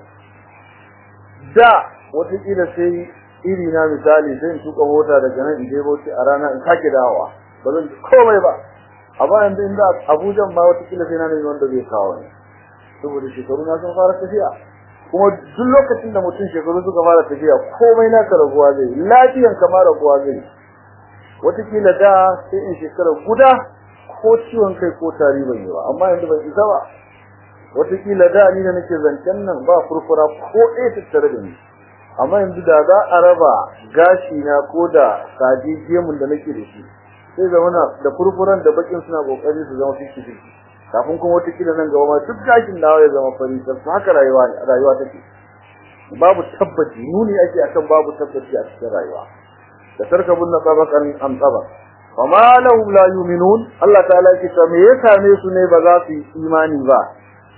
da wata kila sai iri na misali sai in tuka mota daga nan in je bauchi a rana in sake dawowa ba zan komai ba amma yanzu inda Abuja ma wata kila sai na ne wanda zai kawo ne saboda shekaru na sun fara tafiya kuma duk lokacin da mutum shekaru suka fara tafiya komai naka raguwa zai lafiyan kamar raguwa zai watakila da sai in shekara guda ko ciwon kai ko tari ban yi ba amma yanzu ban isa ba watakila da ni da nake zancen nan ba furfura ko ɗaya tattare da ni amma yanzu da za a raba gashi na ko da saji gemun da nake da shi sai zamana da furfuran da bakin suna kokari su zama fiski kafin kuma watakila nan gaba ma duk gashin nawa ya zama fari sai haka rayuwa take babu tabbaci nuni ake akan babu tabbaci a cikin rayuwa da tarkabun nasabakan amsaba wama lahum la yu'minun Allah ta'ala yake cewa me yasa ne su ne ba za su yi imani ba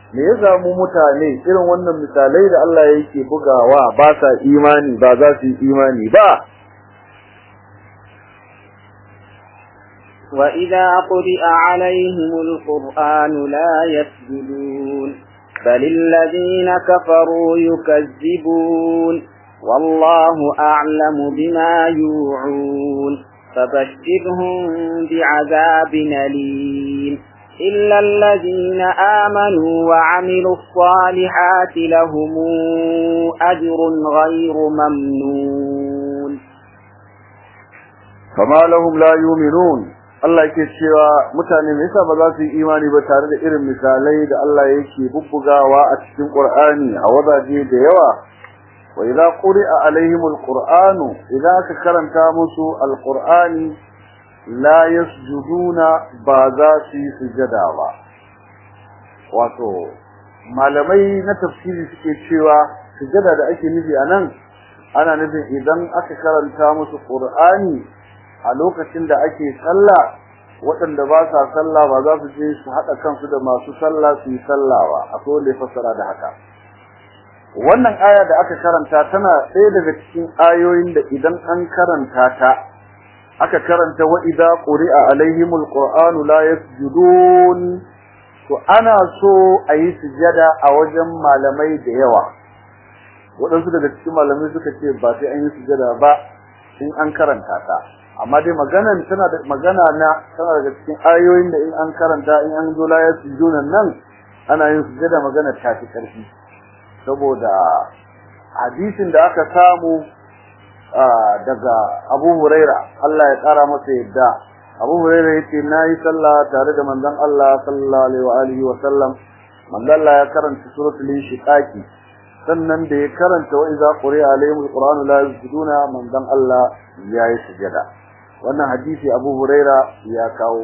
me ya zamu mutane irin wannan misalai da Allah yake bugawa ba sa imani ba za su yi imani ba وإذا قرئ عليهم القرآن لا يسجدون بل الذين كفروا يكذبون والله أعلم بما يوعون فبشرهم بعذاب أليم إلا الذين آمنوا وعملوا الصالحات لهم أجر غير ممنون فما لهم لا يؤمنون Allah yake cewa mutane me yasa ba za su yi imani ba tare da irin misalai da Allah yake bubbugawa a cikin Qur'ani a wazaje da yawa wa idza quri'a alaihimul qur'anu idza ka karanta musu alqur'ani la yasjuduna ba za su yi sujada ba wato malamai na tafsiri suke cewa sujada da ake nufi anan ana nufin idan aka karanta musu Qur'ani a lokacin da ake sallah waɗanda ba sa sallah ba za su je su haɗa kansu da masu sallah su yi sallah ba akwai wanda ya fassara da haka wannan aya da aka karanta tana ɗaya daga cikin ayoyin da idan an karanta ta aka karanta wa idza quri'a alaihimul qur'anu la yasjudun to ana so a yi sujada a wajen malamai da yawa waɗansu daga cikin malamai suka ce ba sai an yi sujada ba in an karanta ta amma dai maganan tana daga cikin ayoyin da in an karanta in an zo la yasjudun nan ana yin sujada magana ta fi karfi saboda hadisin da aka samu daga Abu Huraira Allah ya kara masa yadda Abu Huraira yace nayi sallah tare da manzon Allah sallallahu alaihi wa sallam manzon Allah ya karanta suratul inshiqaqi sannan da ya karanta wa idza quri'a alaihimul qur'anu la yasjuduna manzon Allah yayi sujada wannan hadisi Abu Huraira ya kawo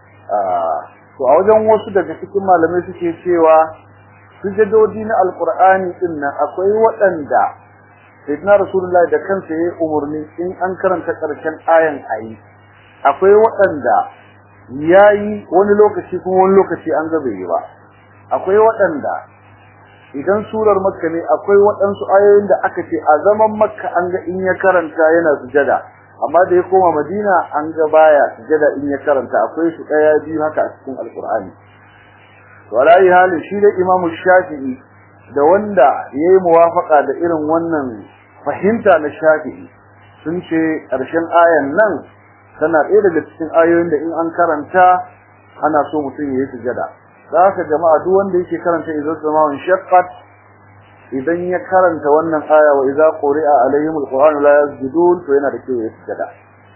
to a wajen wasu daga cikin malamai suke cewa sujudodi na alqur'ani din nan akwai waɗanda sayyidina rasulullahi da kansa yayi umurni in an karanta karshen ayan ayi akwai waɗanda yayi wani lokaci kuma wani lokaci an ga bai yi ba akwai waɗanda idan surar makka ne akwai waɗansu ayoyin da aka ce a zaman makka an ga in ya karanta yana sujada amma da ya koma madina an ga baya sujada in ya karanta akwai su daya biyu haka a cikin alqur'ani wallahi halin shi da imamu shafi'i da wanda yayi muwafaqa da irin wannan fahimta na shafi'i sun ce ƙarshen ayan nan tana ɗaya daga cikin ayoyin da in an karanta ana so mutum yayi sujada zaka jama'a duk wanda yake karanta idan sama'un shaqqat idan ya karanta wannan aya wa idza quri'a alaihimul qur'anu la yasjudun to yana da kyau ya sujada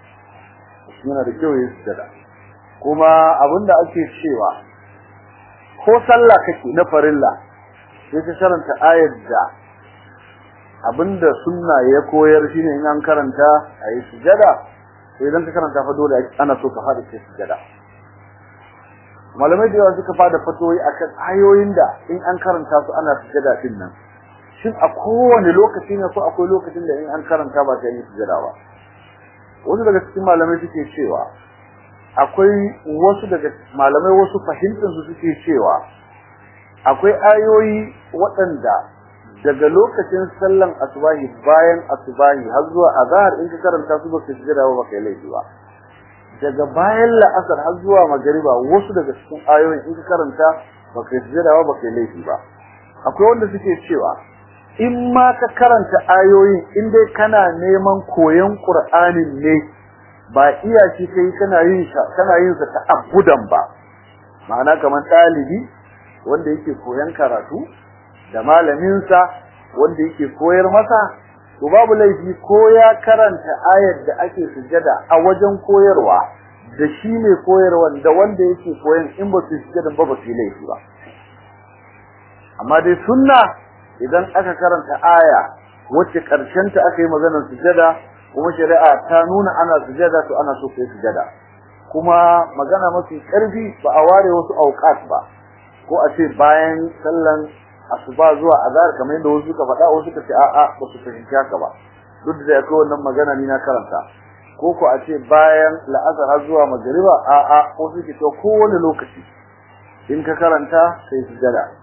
kuma abinda ake cewa ko sallah kake na farilla sai ka karanta ayar da abinda sunna ya koyar shine in an karanta ayi sujada to idan ka karanta fa dole ana so ka fara kai sujada malamai da yawa suka fada fatoyi akan ayoyin da in an karanta su ana sujada din nan shin a kowane lokaci ne ko akwai lokacin da in an karanta ba ta yi sujada ba wasu daga cikin malamai suke cewa akwai wasu daga malamai wasu fahimtar su suke cewa akwai ayoyi waɗanda daga lokacin sallan asubahi bayan asubahi har zuwa azhar in ka karanta su ba ka sujada ba kai laifi ba daga bayan la'asar har zuwa magriba wasu daga cikin ayoyin in ka karanta ba kai sujada ba kai laifi ba akwai wanda suke cewa in ma ka karanta ayoyin in dai kana neman koyon Qur'anin ne ba iya shi kai kana yin sa ta abudan ba ma'ana kamar dalibi wanda yake koyon karatu da malamin sa wanda yake koyar masa to babu laifi ko ya karanta ayar da ake sujada a wajen koyarwa da shi ne koyarwa da wanda yake koyon in ba su sujada ba su laifi ba amma dai sunna idan aka karanta aya wacce karshen ta aka yi maganar sujada kuma shari'a ta nuna ana sujada to ana so kai sujada kuma magana mafi karfi ba a ware wasu auqat ba ko a ce bayan sallan asuba zuwa azhar kamar yadda wasu suka faɗa wasu suka ce a'a ba su fahimci haka ba duk da akwai wannan magana ni na karanta ko a ce bayan la'asar har zuwa magriba a'a ko suke to kowane lokaci in ka karanta sai sujada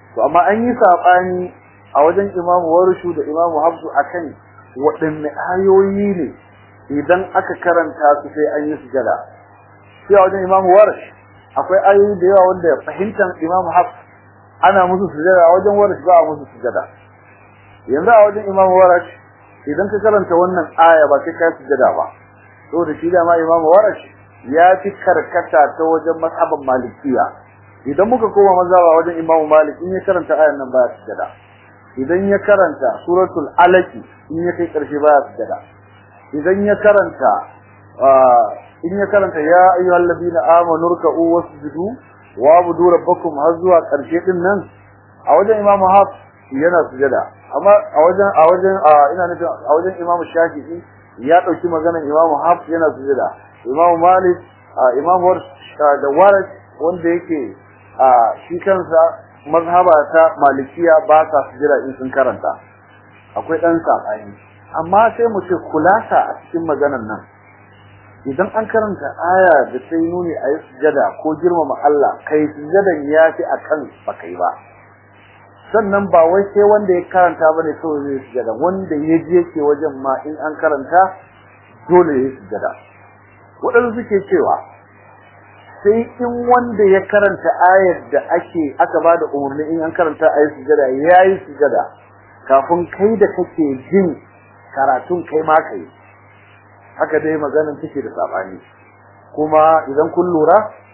to amma an yi sabani a wajen Imam Warshu da Imam Hafsu akan waɗanne ayoyi ne idan aka karanta su sai an yi sujada. Sai a wajen Imam Warsh akwai ayoyi da yawa wanda fahimtar Imam Hafs ana musu sujada, a wajen Warsh ba a musu sujada. Yanzu a wajen Imam Warsh idan ka karanta wannan aya ba sai ka sujada ba, saboda shi da ma Imam Warsh ya fi karkata ta wajen mazhaban Malikiya. Idan muka koma mazhaba wajen Imam Malik, in ya karanta ayan nan ba ya sujada. Idan ya karanta suratul Alaq in ya kai karshe ba ya sujada. Idan ya karanta ya ayyuhal ladina amanu ruk'u wasjudu wa'budu rabbakum har zuwa karshe din nan, a wajen Imam Hafs yana sujada. Amma a wajen Imam Shafi'i ya dauki maganar Imam Hafs yana sujada. Imam Malik, Imam Warsh da Warsh wanda yake shi kansa mazhaba ta Malikiya ba sa sujada in sun karanta. Akwai dan sabani. Amma sai mu ce kulasa a cikin maganar nan, idan an karanta aya da sai nuni a yi sujada ko girmama Allah, kai sujadan yafi akan bakai ba. Sannan ba wai sai wanda ya karanta bane kawai zai sujada, wanda ya je yake wajen ma in an karanta dole ya sujada. Waɗansu suke cewa sai in wanda ya karanta ayar da aka bada umarni in an karanta ayar sujada yayi sujada kafin kai da kake jin karatun kai ma kai. Haka dai maganar take da sabani. Kuma idan kun lura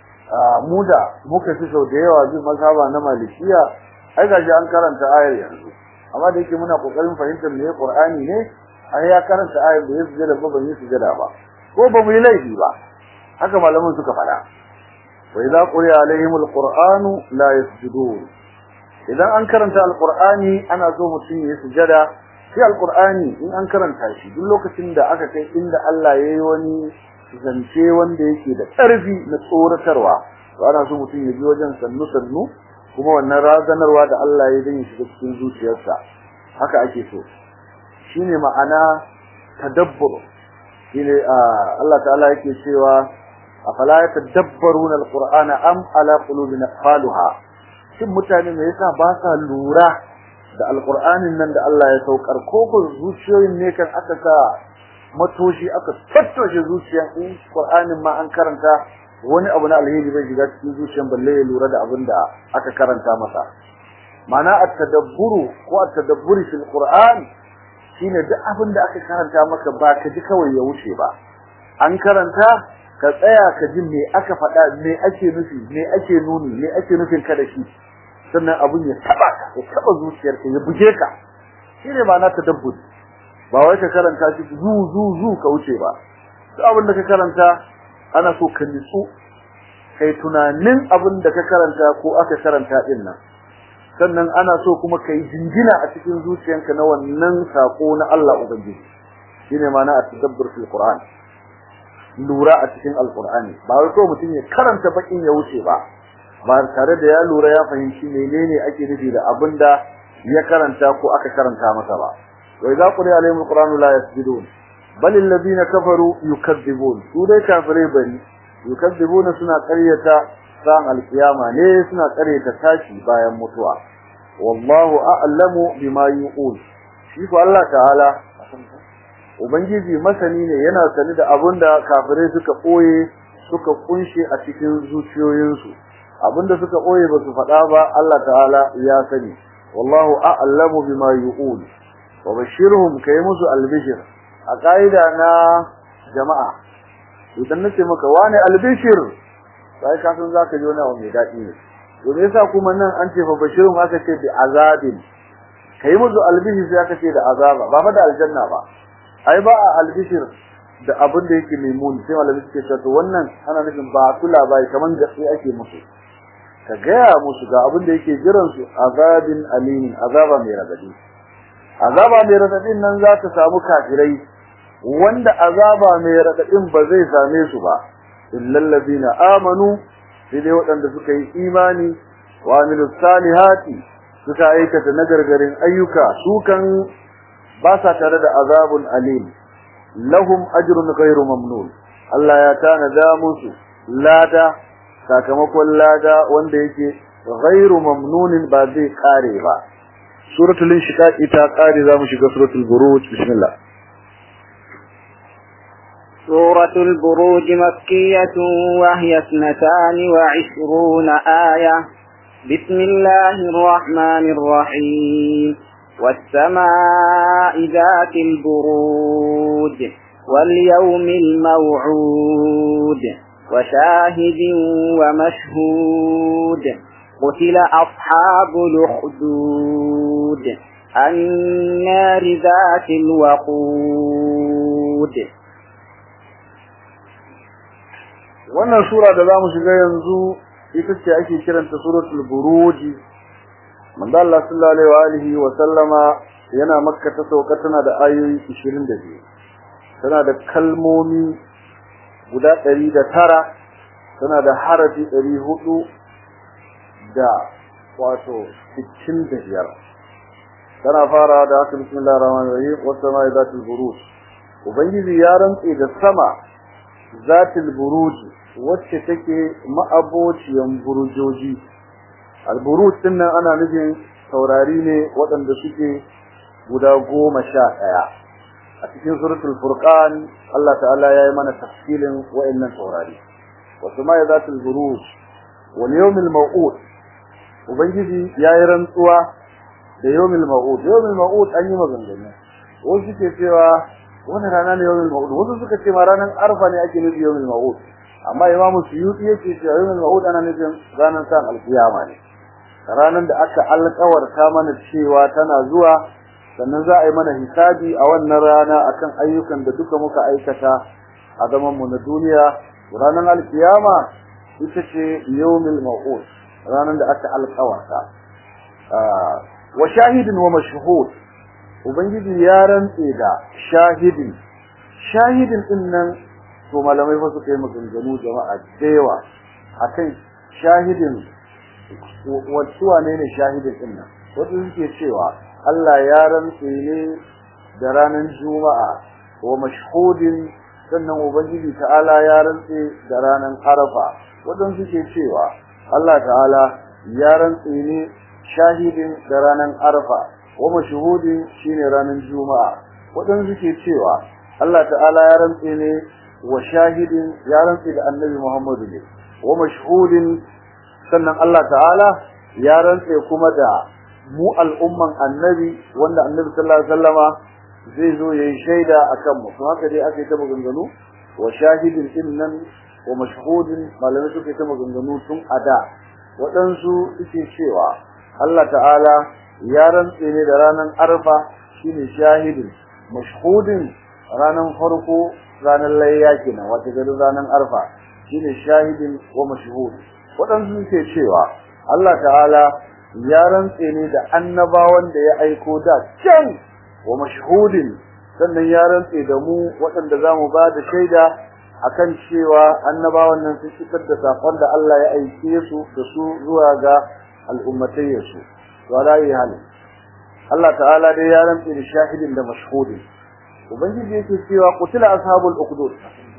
mu da muka fi sau da yawa jin mazhaba na Malikiya, ai gashi an karanta ayar yanzu, amma da yake muna kokarin fahimtar me Qur'ani ne, ai ya karanta ayar da ya sujada ba ban yi sujada ba, ko ba mu yi laifi ba. Haka malaman suka fada, wa idza quriya alaihimul qur'anu la yasjudun. Idan an karanta alqur'ani ana so mutum ya sujada. Shi alqur'ani in an karanta shi duk lokacin da aka kai inda Allah yayi wani zance wanda yake da ƙarfi na tsoratarwa, to ana so mutum ya bi wajen sannu kuma wannan razanarwa da Allah ya yi shiga cikin zuciyarsa. Haka ake so. Shine ma'ana tadabbur. Shine Allah ta'ala yake cewa afala yatadabbaruna alqur'ana am ala qulubin aqfaluha. Shin mutane me yasa ba sa lura da alqur'anin nan da Allah ya saukar, ko zuciyoyin ne kan aka sa matoshi aka tattoshe zuciyan in qur'anin ma an karanta wani abu na alheri bai shiga cikin zuciyan balle ya lura da abin da aka karanta masa. Ma'ana at-tadabburu ko at-tadabburi fil qur'an shine duk abin da aka karanta maka ba ka ji kawai ya wuce ba, an karanta ka tsaya ka ji me aka faɗa, me ake nufi, me ake nuni, me ake nufin ka da shi, sannan abun ya taba zuciyarka ya buge ka. Shine ma'ana tadabburi. Ba wai ka karanta shi zu ka wuce ba. Duk abin da ka karanta ana so ka nitsu kai tunanin abin da ka karanta ko aka karanta din nan. Sannan ana so kuma kai jingina a cikin zuciyanka na wannan sako na Allah ubangiji. Shine ma'ana at-tadabbur fil Qur'an. Lura a cikin Al-Qur'ani. Ba wai ko mutum ya karanta bakin ya wuce ba. Ba tare da ya lura ya fahimci menene ake nufi da abinda ya karanta ko aka karanta masa ba. Wa idza quriya alayhim al-Qur'anu la yasjudun bal alladhina kafaru yukazzibun. Su dai kafirai bari yukazzibuna suna ƙaryata san al-qiyama ne, suna ƙaryata tashi bayan mutuwa. Wallahu a'lamu bima yuqul. Shi ko Allah ta'ala ubangiji masani ne, yana sani da abinda kafirai suka koye suka kunshe a cikin zuciyoyinsu. Abinda suka koye ba su faɗa ba Allah ta'ala ya sani. Wallahu a'lamu bima yuqul. Wa bashirhum kai musu albishir. A kaida na jama'a idan nace maka wani albishir sai ka san zaka ji wani abu mai dadi ne. To me yasa kuma nan an ce fa bashirhum aka ce bi azabin, kai musu albishir sai aka ce da azaba, ba fa da aljanna ba. Ai ba a albishir da abin da yake mai muni, sai malami suke cewa to wannan ana nufin ba kula ba kaman gaske ake musu. Ka gaya musu ga abin da yake jiran su, azabin alimin, azaba mai radadi. Azaba mai radadin nan za ta samu kafirai, wanda azaba mai radadin ba zai same su ba illal ladina amanu, sai dai waɗanda suka yi imani wa amilus salihati, suka aikata nagargarin ayyuka, su kan ba sa tare da azabun alim. Lahum ajrun ghairu mamnun. Allah ya tanada musu lada, sakamakon lada wanda yake ghairu mamnunin ba zai kare ba. Suratul Inshiqaq ita kare zamu shiga suratul Buruj. Bismillah. Suratul Buruj makkiyatun wa hiya 22 ayah. Bismillahir rahmanir rahim. Was-samaa'i dhatil buruj wal yawmil maw'ud wa shahidin wa mashhud. قتل أصحاب الأخدود النار ذات الوقود. wannan sura da zamu shiga yanzu ita ce ake kiranta suratul buruj. manzo Allah sallallahu alaihi wa sallama yana makka ta sauka tana da ayoyi 22, tana da kalmomi guda 109, tana da harafi 400 da wato 65. tana fara da haka bismillahir rahmanir rahim was samaa'i zatil buruj. ubangiji ya rantse da sama zatil buruj wacce take ma'abociyan burujoji. al buruj din nan ana nufin taurari ne waɗanda suke guda 11. a cikin suratul furqan Allah ta'ala yayi mana tafsilin wa'annan taurari. was samaa'i zatil buruj wal yawmil maw'ud. ubangiji yayi rantsuwa da yawmil maw'ud. yawmil maw'ud an yi maganganu, wasu suke cewa wannan rana ne yawmil maw'ud, wasu suka ce ma ranar arfa ne ake nufi yawmil maw'ud, amma imamu suyuti yake cewa yawmil maw'ud ana nufin ranar san alkiyama ne, ranar da aka alƙawarta mana cewa tana zuwa, sannan za a yi mana hisabi a wannan rana akan ayyukan da duka muka aikata a zaman mu na duniya. ranar alkiyama ita ce yawmil maw'ud, ranar da aka alƙawarta. wa shahidin wa mashhud. ubangiji ya rantse da shahidin. shahidin din nan to malamai fa suka yi maganganu jama'a da yawa akan shahidin. wato ne shahidin din nan? wato suke cewa Allah ya rantse ne da ranar juma'a. wa mashhudin sannan ubangiji ta'ala ya rantse da ranar arafa. wato suke cewa Allah ta'ala ya rantse ne shahidin da ranar arfa, wa mashhudin shine ranar juma'a. wadan suke cewa Allah ta'ala ya rantse ne wa shahidin ya rantse da annabi Muhammad ne, wa mashhudin sannan Allah ta'ala ya rantse kuma da mu al'umman annabi wanda annabi sallallahu alaihi wasallama zai zo yayin shaida akan mu. haka dai aka yi ta maganganu. wa shahidin innan wa mashhudin malamai suke ta maganganu tun ada. waɗansu suke cewa Allah ta'ala ya rantse ne da ranar arfa shine shahidin, mashhudin ranar farko ranar layya kenan, wata gari ranar arfa shine shahidin wa mashhud. waɗansu suke cewa Allah ta'ala ya rantse ne da annabawan da ya aiko da can, wa mashhudin sannan ya rantse da mu waɗanda zamu ba da shaida akan cewa annabawan nan sun fitar da sakon da Allah ya aike su da su zuwa ga al'ummatai su. wala yi halin Allah ta'ala dai ya rantse da shahidin da mashhudin. ubangiji yake cewa qutila ashabul ukhdud.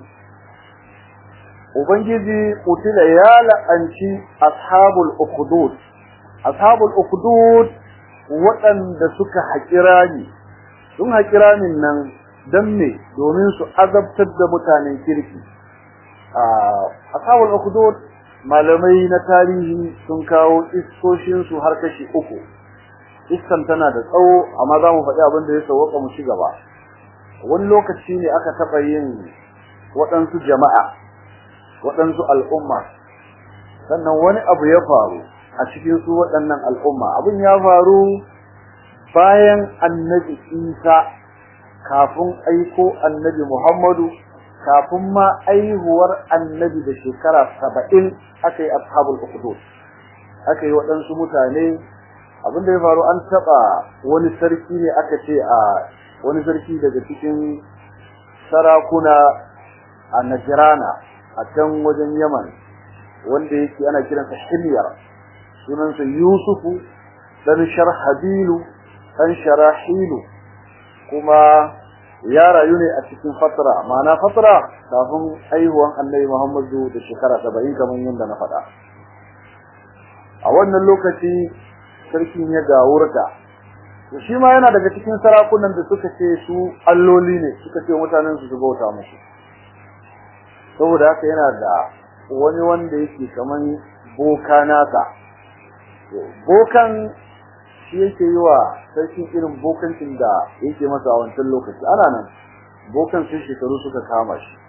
ubangiji qutila ya la'anci ashabul ukhdud. ashabul ukhdud waɗanda suka haƙira ni, sun haƙira min nan dan ne domin su azabtar da mutanen kirki. ashabul ukhdud malamai na tarihi sun kawo iskoshin su har kashi 3. iskan tana da tsawo amma za mu faɗi abin da ya sauka mu ci gaba. wani lokaci ne aka taɓa yin waɗansu jama'a, waɗansu al'umma, sannan wani abu ya faru a cikin su waɗannan al'umma. abin ya faru bayan annabi Isa, kafin aiko annabi Muhammadu, kafin ma aihuwar annabi da shekara 70 aka yi ashabul ukhdud. aka yi waɗansu mutane. abin da ya faru an taɓa wani sarki ne, aka ce a wani sarki daga cikin sarakuna a Najrana a can wajen Yaman, wanda yake ana kiransa Himyar. sunansa Yusufu dan Sharhabilu dan Sharahilu, kuma ya rayu ne a cikin fatra, ma'ana fatra kafin aihuwan annabi Muhammadu da shekara 70 kamar yadda na faɗa. a wannan lokaci sarkin ya gawurta to shi ma yana daga cikin sarakunan da suka ce su alloli ne suka ce mutanen su bauta musu saboda haka yana da wani wanda yake kaman boka nasa bokan shi yake yi wa sarkin irin bokancin da yake masa a wancan lokaci ana nan bokan sai shekaru suka kama shi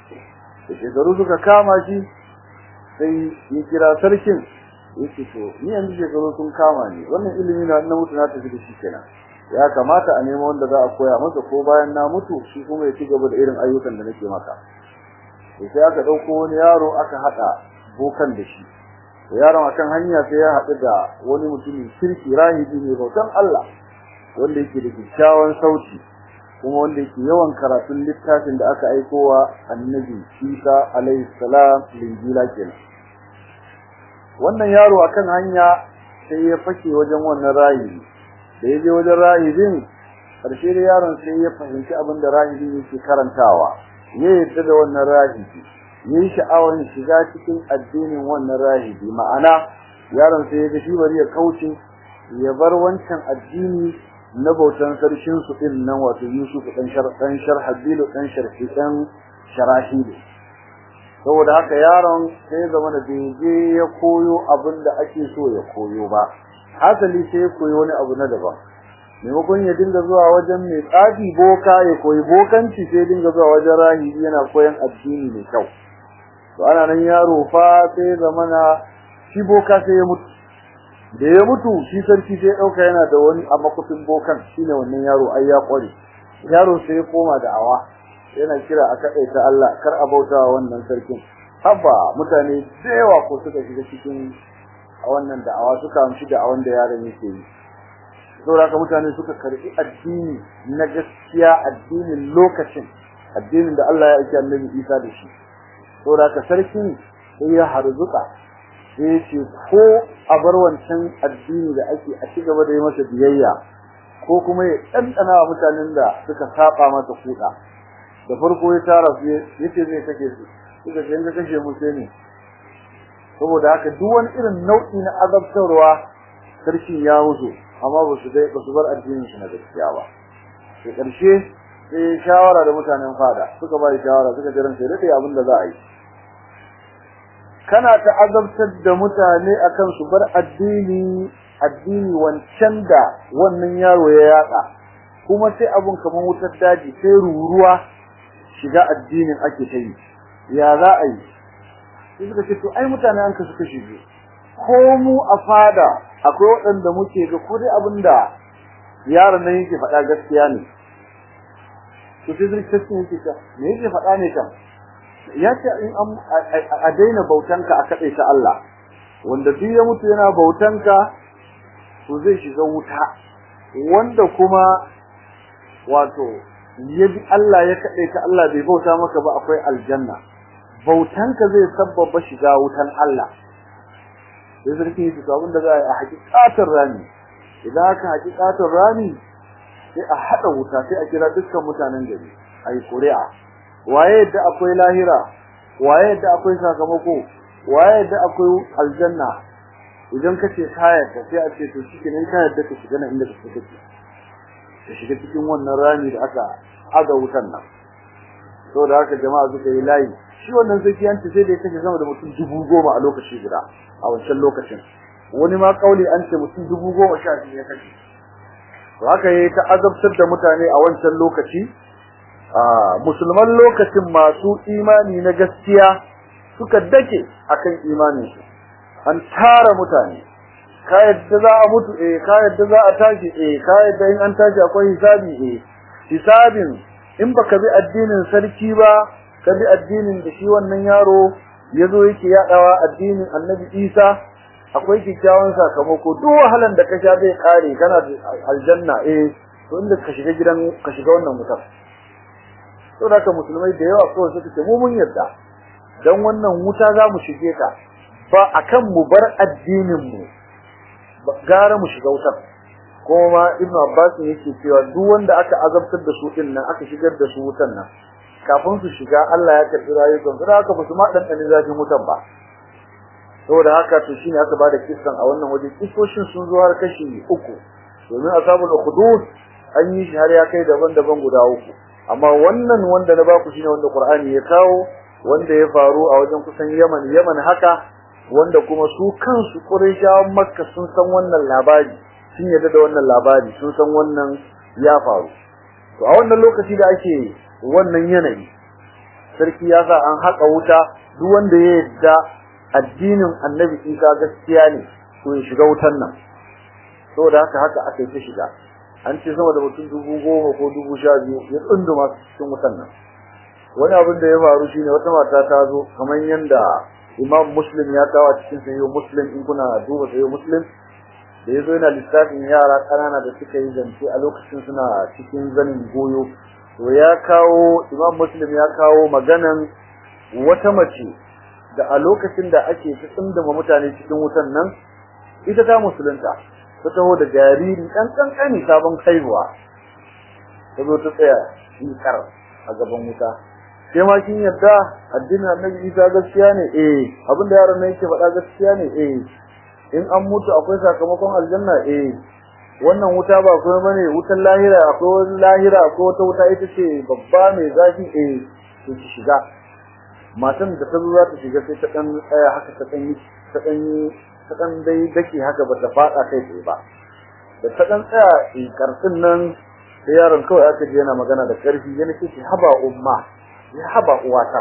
sai ya kira sarkin yake to ni yanzu shekaru sun kama ni wannan ilimi na mutu na tafi da shi kenan ya kamata a nemo wanda za a koya masa ko bayan na mutu shi kuma ya ci gaba da irin ayyukan da nake maka sai aka dauko wani yaro aka hada bokan da shi yaron akan hanya sai ya haɗu da wani mutumin kirki rahibi ne bautan Allah wanda yake da kyakkyawan sauti kuma wanda yake yawan karatun littafin da aka aikowa annabi Isa alaihi salam linjila kenan wannan yaro akan hanya sai ya fake wajen wannan rahibi da yaje wajen rahibin karshe da yaron sai ya fahimci abin da rahibin yake karantawa ya yadda da wannan rahibi yayin sha'awar shiga cikin addinin wannan rahibi ma'ana yaron sai ya ga shi bari ya kauce ya bar wancan addini na bautan sarkin su din nan wato Yusuf dan Sharhabil dan Sharhi dan Sharahil saboda haka yaron sai ya zama da je ya koyo abin da ake so ya koyo ba hasali sai ya koyo wani abu na daban maimakon ya dinga zuwa wajen mai tsafi boka ya koyi bokanci sai ya dinga zuwa wajen rahibi yana koyan addini mai kyau to ana nan yaro fa sai zamana shi boka sai ya mutu da ya mutu shi sarki sai dauka yana da wani a makufin bokan shine wannan yaro ai ya kware yaro sai ya koma da awa yana kira a kadaita Allah kar a bautawa wannan sarkin habba mutane da yawa ko suka shiga cikin a wannan da'awa suka amshi da awan da yaron yake yi saboda haka mutane suka karbi addini na gaskiya addinin lokacin addinin da Allah ya aika Annabi Isa da shi saboda haka sarkin sai ya harzuka sai ce ko a bar wancan addini da ake a ci gaba da yi masa biyayya ko kuma ya dandana wa mutanen da suka saba masa kuda da farko ya tara su yace zai kake su suka ce inda kashe mu sai ne saboda haka duk wani irin nau'i na azabtarwa sarkin ya musu amma ba su bar addinin su na gaskiya ba sai karshe sai shawara da mutanen fada suka bai shawara suka jiran sai dai abin da za a yi kana ta azabtar da mutane akan su bar addini wancan da wannan yaro ya yada kuma sai abun kaman wutar daji sai ruruwa shiga addinin ake ta yi ya za a yi sai suka ce to ai mutane an kasu kashi biyu ko mu a fada akwai waɗanda muke ga ko dai abinda yaron nan yake faɗa gaskiya ne to sai zai yake ta me yake faɗa ne kan ya ce in a daina bautanka a kaɗai ta Allah wanda duk ya mutu yana bautanka to zai shiga wuta wanda kuma wato yabi Allah ya kaɗai ta Allah bai bauta maka ba akwai aljanna bautanka zai sabbaba shiga wutan Allah sai sarki ya ce abin da za a yi a hakikatar rami idan aka hakikatar rami sai a haɗa wuta sai a kira dukkan mutanen gari a yi ƙuri'a waye da akwai lahira waye da akwai sakamako waye da akwai aljanna idan kace kayar da sai a ce to shikenan kayar da ka shiga nan inda kake ka shiga cikin wannan rami da aka aga wutan nan to da haka jama'a suka yi layi shi wannan zakiyanci sai da ya kace sama da mutum 10,000 a lokaci guda a wancan lokacin wani ma kauli an ce mutum 10,000 ya kace to haka yayi ta azabtar da mutane a wancan lokaci musulman lokacin masu imani na gaskiya suka dake akan imanin su an tara mutane ka yadda za a mutu ka yadda za a tashi ka yadda in an tashi akwai hisabi hisabin in baka bi addinin sarki ba ka bi addinin da shi wannan yaro yazo yake yadawa addinin Annabi Isa akwai kikkiawan sakamako duk wahalan da ka sha zai kare kana aljanna to inda ka shiga gidan ka shiga wannan mutum to da ka musulmai da yawa kawai suka ce mu mun yarda dan wannan wuta za mu shige ta ba akan mu bar addinin mu gara mu shiga wutar kuma Ibn Abbas yake cewa duk wanda aka azabtar da su din nan aka shigar da su wutan nan kafin su shiga Allah ya karbi rayukan su da aka ba su ma dan zafin wutan ba saboda haka to shine aka bada kissan a wannan waje. Kissoshin sun zo har kashi 3 domin ashabul ukhdud an yi shi har ya kai daban-daban guda 3, amma wannan wanda na baku shine wanda Qur'ani ya kawo, wanda ya faru a wajen kusan Yaman haka, wanda kuma su kansu Qurayshawan Makka sun san wannan labari, sun yarda da wannan labari, sun san wannan ya faru. To a wannan lokaci da ake wannan yanayi, sarki ya sa an haka wuta, duk wanda ya yarda addinin Annabi Isa gaskiya ne to ya shiga wutan nan. Saboda haka aka yi ta shiga. An ce sama da mutum 10,000 ko 12,000 ya tsunduma cikin wutan nan. Wani abin da ya faru shine wata mata ta zo kamar yanda Imam Muslim ya kawo cikin Sahih Muslim, in kuna duba Sahih Muslim, da yazo yana lissafin yara kanana da suka yi zance a lokacin suna cikin zanin goyo. To ya kawo, Imam Muslim ya kawo maganan wata mace da a lokacin da ake tsunduma mutane cikin wutan nan, ita ta musulunta, ta taho da jariri dan kankani sabon kaiwa, ta zo ta tsaya kar a gaban wuta. Sai ma kin yarda addinin Annabi Isa gaskiya ne? Abinda yaron nan yake faɗa gaskiya ne? In an mutu akwai sakamakon aljanna? Wannan wuta ba kuma bane wutan lahira, akwai lahira, akwai wata wuta ita ce babba mai zafi? To ki shiga. Matan da ta zo za ta shiga sai ta dan tsaya haka, ta dan dai dake haka, ba ta fada kai tsaye ba. Da ta dan tsaya karfin nan, sai yaron kawai aka ji yana magana da karfi, yana ce haba umma, ya haba uwata,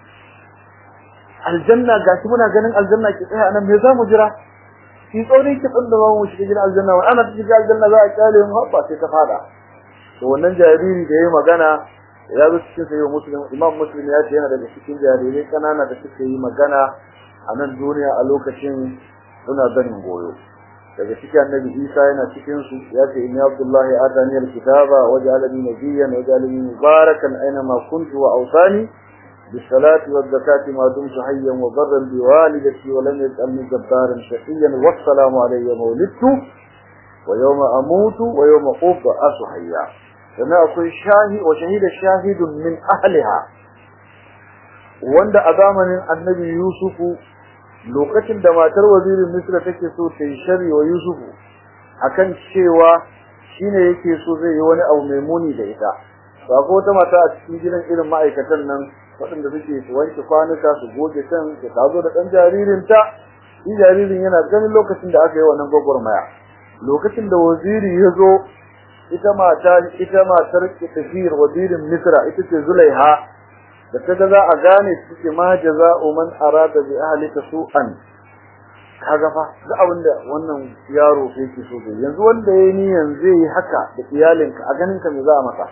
aljanna gashi muna ganin aljanna, ki tsaya anan, me za mu jira? Ki tsauri ki tsanda ba mu shiga gidan aljanna, wa ana shiga aljanna za a kyale mu, habba sai ta fada. To wannan jariri da yayi magana ya zo cikin Sahih Muslim, Imam Muslim ya ce yana daga cikin jarirai kanana da suka yi magana a nan duniya a lokacin suna zanin goyo. Daga cikin Annabi Isa yana cikin su, ya ce inni Abdullahi atani al-kitaba wa ja'alani nabiyyan wa ja'alani mubarakan aina ma kuntu wa awsani bis-salati waz-zakati ma dumtu hayyan wa barran bi walidati wa lam yaj'alni jabbaran shaqiyyan was-salamu alayya mawlidtu wa yawma amutu wa yawma ub'athu hayya. Sannan akwai shahida shahidun min ahliha, wanda a zamanin Annabi Yusufu, lokacin da matar wazirin Misra take so ta yi shari wa Yusufu akan cewa shine yake so zai yi wani abu mai muni da ita, to akwai wata mata a cikin gidan irin ma'aikatan nan waɗanda suke su wanke kwanuka, su goge kan, ta tazo da ɗan jaririnta. Shi jaririn yana ganin lokacin da aka yi wannan gwagwarmaya. Lokacin da waziri ya zo, ita matar Kitafir wazirin Misra, ita ce Zulaiha, da kaga za a gane suke ma jaza'u man arada bi ahlika su'an. Kaga fa da abinda wannan yaro yake so zai, yanzu wanda yayi niyan zai yi haka da iyalinka, a ganin ka me za a masa?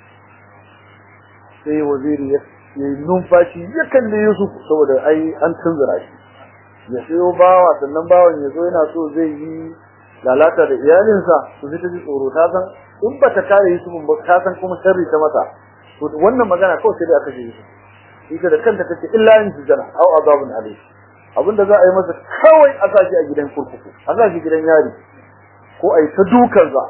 Sai waziri ya numfashi ya kalle Yusuf, saboda ai an tunzura shi, ya sayo bawa, sannan bawan ya zo yana so zai yi lalata da iyalinsa, to sai ta ji tsoro, ta san in ba ta kare Yusuf ba, ta san kuma sharri ta mata. To wannan magana kawai sai da aka ji Yusuf, ita da kanta tace illa in tujana aw azabun alayh, abinda za a yi masa kawai a sashi a gidan kurkuku, a sashi gidan yari, ko ai ta dukan za.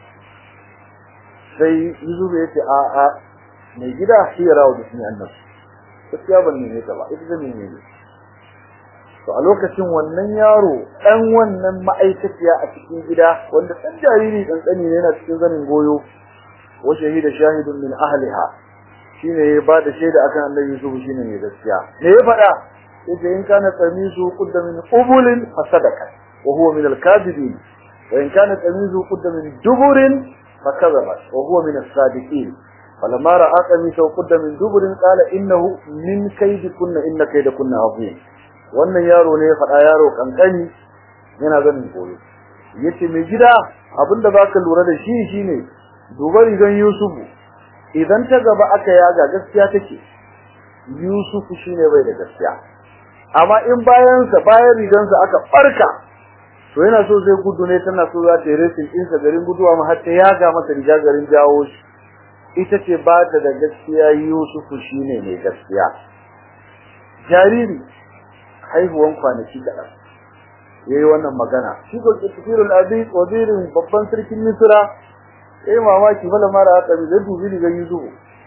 Sai Yusuf ya ce a mai gida shi ya rawo da shi annabi, gaskiya ban ne ta ba, ita zan ne. To a lokacin wannan yaro dan wannan ma'aikaciya a cikin gida, wanda dan jariri kankani ne yana cikin zanin goyo, wa shahida shahidun min ahliha, shine ya bada shaida akan Annabi Yusuf shine ne gaskiya. Me ya fada? Yace in kana qamisu qudda min qubulin fasadaka wa huwa min al-kadhibin, wa in kana qamisu qudda min duburin fakadhaba wa huwa min as-sadiqin. falamma ra'a qamisu qudda min duburin qala innahu min kaydikunna inna kaydakunna azim. Wannan yaro ne ya fada, yaro kankani yana ganin koyo. Yace mai gida abinda baka lura da shi shine duba rigan Yusufu, idan ta gaba aka yaga gaskiya take, Yusufu shine bai da gaskiya, amma in bayan rigansa aka barka, to yana so zai gudu ne, tana so za ta yi racing ɗinsa, garin guduwa ma har ta yaga masa riga garin jawo shi. Ita ce ba ta da gaskiya, Yusufu shine mai gaskiya. Jariri haihuwan kwanaki kaɗan yayi wannan magana, shi ko Kitafirul Aziz wazirin babban sarkin Misra, mamaki bala mara aka bi zai dubi rigar Yusuf,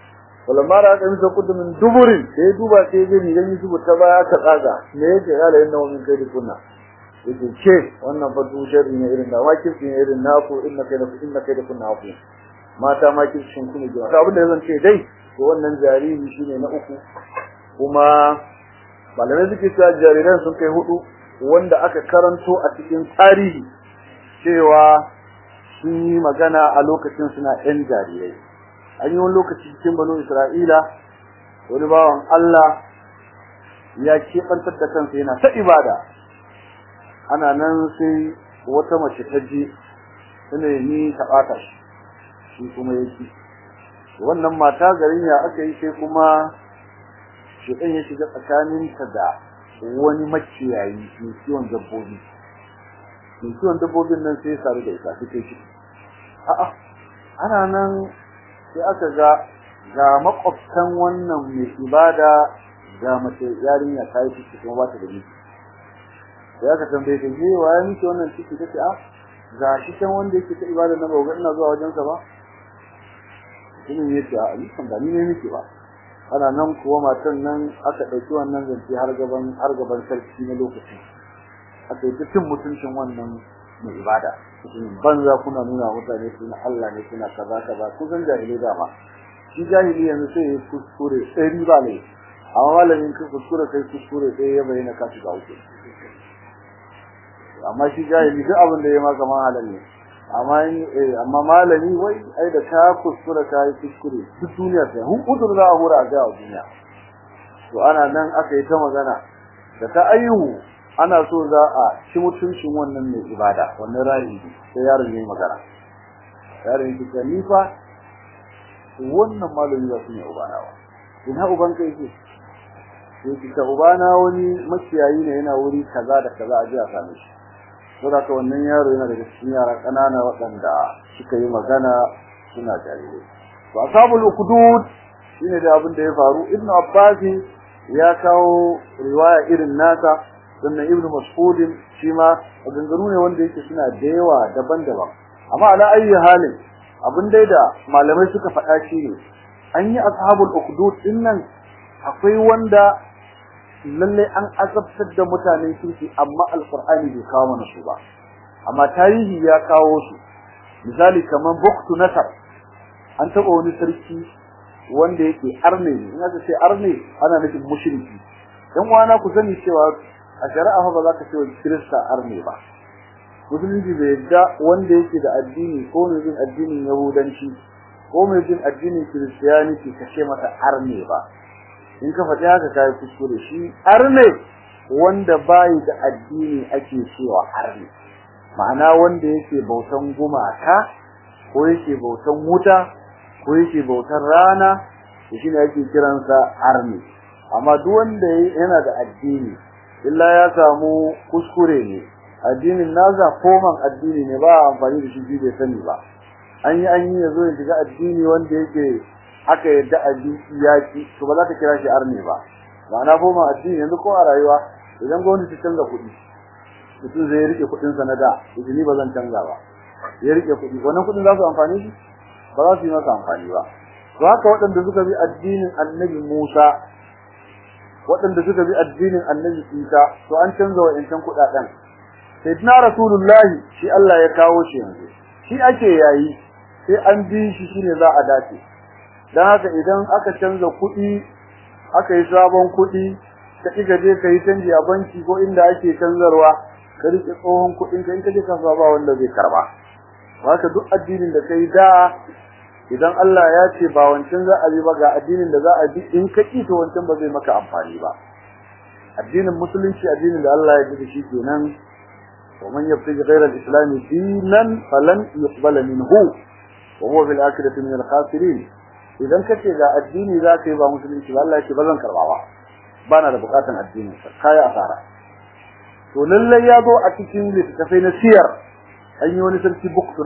walamma ra da misa kudu min duburin sai duba sai gani dan yi dubu ta baya ka tsaga me yake yala inna wa min kai kunna yake ce wannan fa du sharri ne irin da wakilci ne irin naku inna kai da kunna hafu mata ma kishin kuma jiwa to abin da zan ce dai to wannan jariri shine na uku kuma malamai suke cewa jariran sun kai 4 wanda aka karanto a cikin tarihi cewa sun yi magana a lokacin suna ɗan jarirai an yi wani lokaci cikin banu Isra'ila wani bawan Allah ya keɓantar da kansa yana ta ibada ana nan sai wata mace ta je tana ni ta ɓata shi kuma yake wannan mata garin ya aka yi sai kuma shedan ya shiga tsakaninta da wani makiyayi mai kiwon dabbobi nan sai sare da ita take shi a'a ana nan sai aka ga makwabtan wannan mai ibada ga mace yarinya ta yi ciki kuma ba ta da miji sai aka tambaye ta je wa miki wannan ciki take a ga shi kan wanda yake ta ibada na ba ina zuwa wajen sa ba kin yi ta a kan da ni ne miki ba ana nan kuwa matan nan aka dauki wannan zance har gaban sarki na lokacin aka yi cin mutuncin wannan mai ibada banza kuna nuna mutane suna Allah ne suna kaza ku san jahili dama shi jahili yanzu sai ya kuskure sai riba ne amma malamin ka kuskure sai ya bayyana ka shiga wuce amma shi jahili duk abin da ya ma kaman halal ne amma malami wai ai da ka kuskure ka yi kuskure duk duniya sai hukudur za a hura ga duniya to ana nan aka yi ta magana da ta ayyuhu ana so za a ci mutuncin wannan mai ibada wannan rayi sai yaron yayi magana yaron yake ce ni fa wannan malami ba shine ubana ba ina uban kai yake yake ta ubana wani makiyayi ne yana wuri kaza da kaza a ji a same shi saboda ka wannan yaro yana daga cikin yara kanana waɗanda suka yi magana suna jarirai to ashabul ukhdud shine da abin da ya faru ibnu abbas ya kawo riwaya irin nasa sannan ibnu mas'ud shi ma maganganu ne wanda yake suna da yawa daban-daban amma ala ayi halin abin dai da malamai suka faɗa shi ne an yi ashabul ukhdud dinnan akwai wanda lalle an azabtar da mutanen kirki amma alqur'ani bai kawo mana su ba amma tarihi ya kawo su misali kaman buktu nasar an taba wani sarki wanda yake arne ne in aka ce arne ana nufin mushriki dan wana ku sani cewa a shari'a ba za ka ce wa kirista arne ba musulunci bai yadda wanda yake da addini ko mai bin addinin yahudanci ko mai bin addinin kiristiyaniti ka ce masa arne ba in ka faɗi haka kai kuskure shi arne wanda bai da addini ake cewa arne ma'ana wanda yake bautan gumaka ko yake bautan wuta ko yake bautan rana shi ne ake kiransa arne amma duk wanda yana da addini illa ya samu kuskure ne addinin nasa koman addini ne ba amfani da shi bai sani ba an yi yazo ya shiga addini wanda yake aka yadda addini yaki to ba za ka kira shi arne ba ma'ana koman addini yanzu ko a rayuwa idan gwamnati ta canza kuɗi mutum zai rike kuɗin sa na da ni ba zan canza ba ya rike kuɗi wannan kuɗin za su amfani shi ba za su yi masa amfani ba to haka waɗanda suka bi addinin annabi Musa waɗanda suka bi addinin annabi Isa to an canza wa'ancan kuɗaɗen sayyidina rasulullahi shi Allah ya kawo shi yanzu shi ake yayi sai an bi shi shine za a dace dan haka idan aka canza kuɗi aka yi sabon kuɗi ka kiga je kai canji a banki ko inda ake canzarwa ka rike tsohon kuɗin ka in ka je kasuwa ba wanda zai karba haka duk addinin da kai da idan Allah ya ce ba wancan za a bi ba ga addinin da za a bi in ka ki to wancan ba zai maka amfani ba addinin musulunci addinin da Allah ya ji shi kenan ومن يبتغي غير الإسلام دينا فلن يقبل منه وهو في الآخرة من الخاسرين إذا كنت إذا الدين ذاك يبقى مسلم الله يكبلن كرباوا بانا لبقاتا الدين كايا أثارا ولله يضو أكيكين لتكفين سير أن يونسل في بقت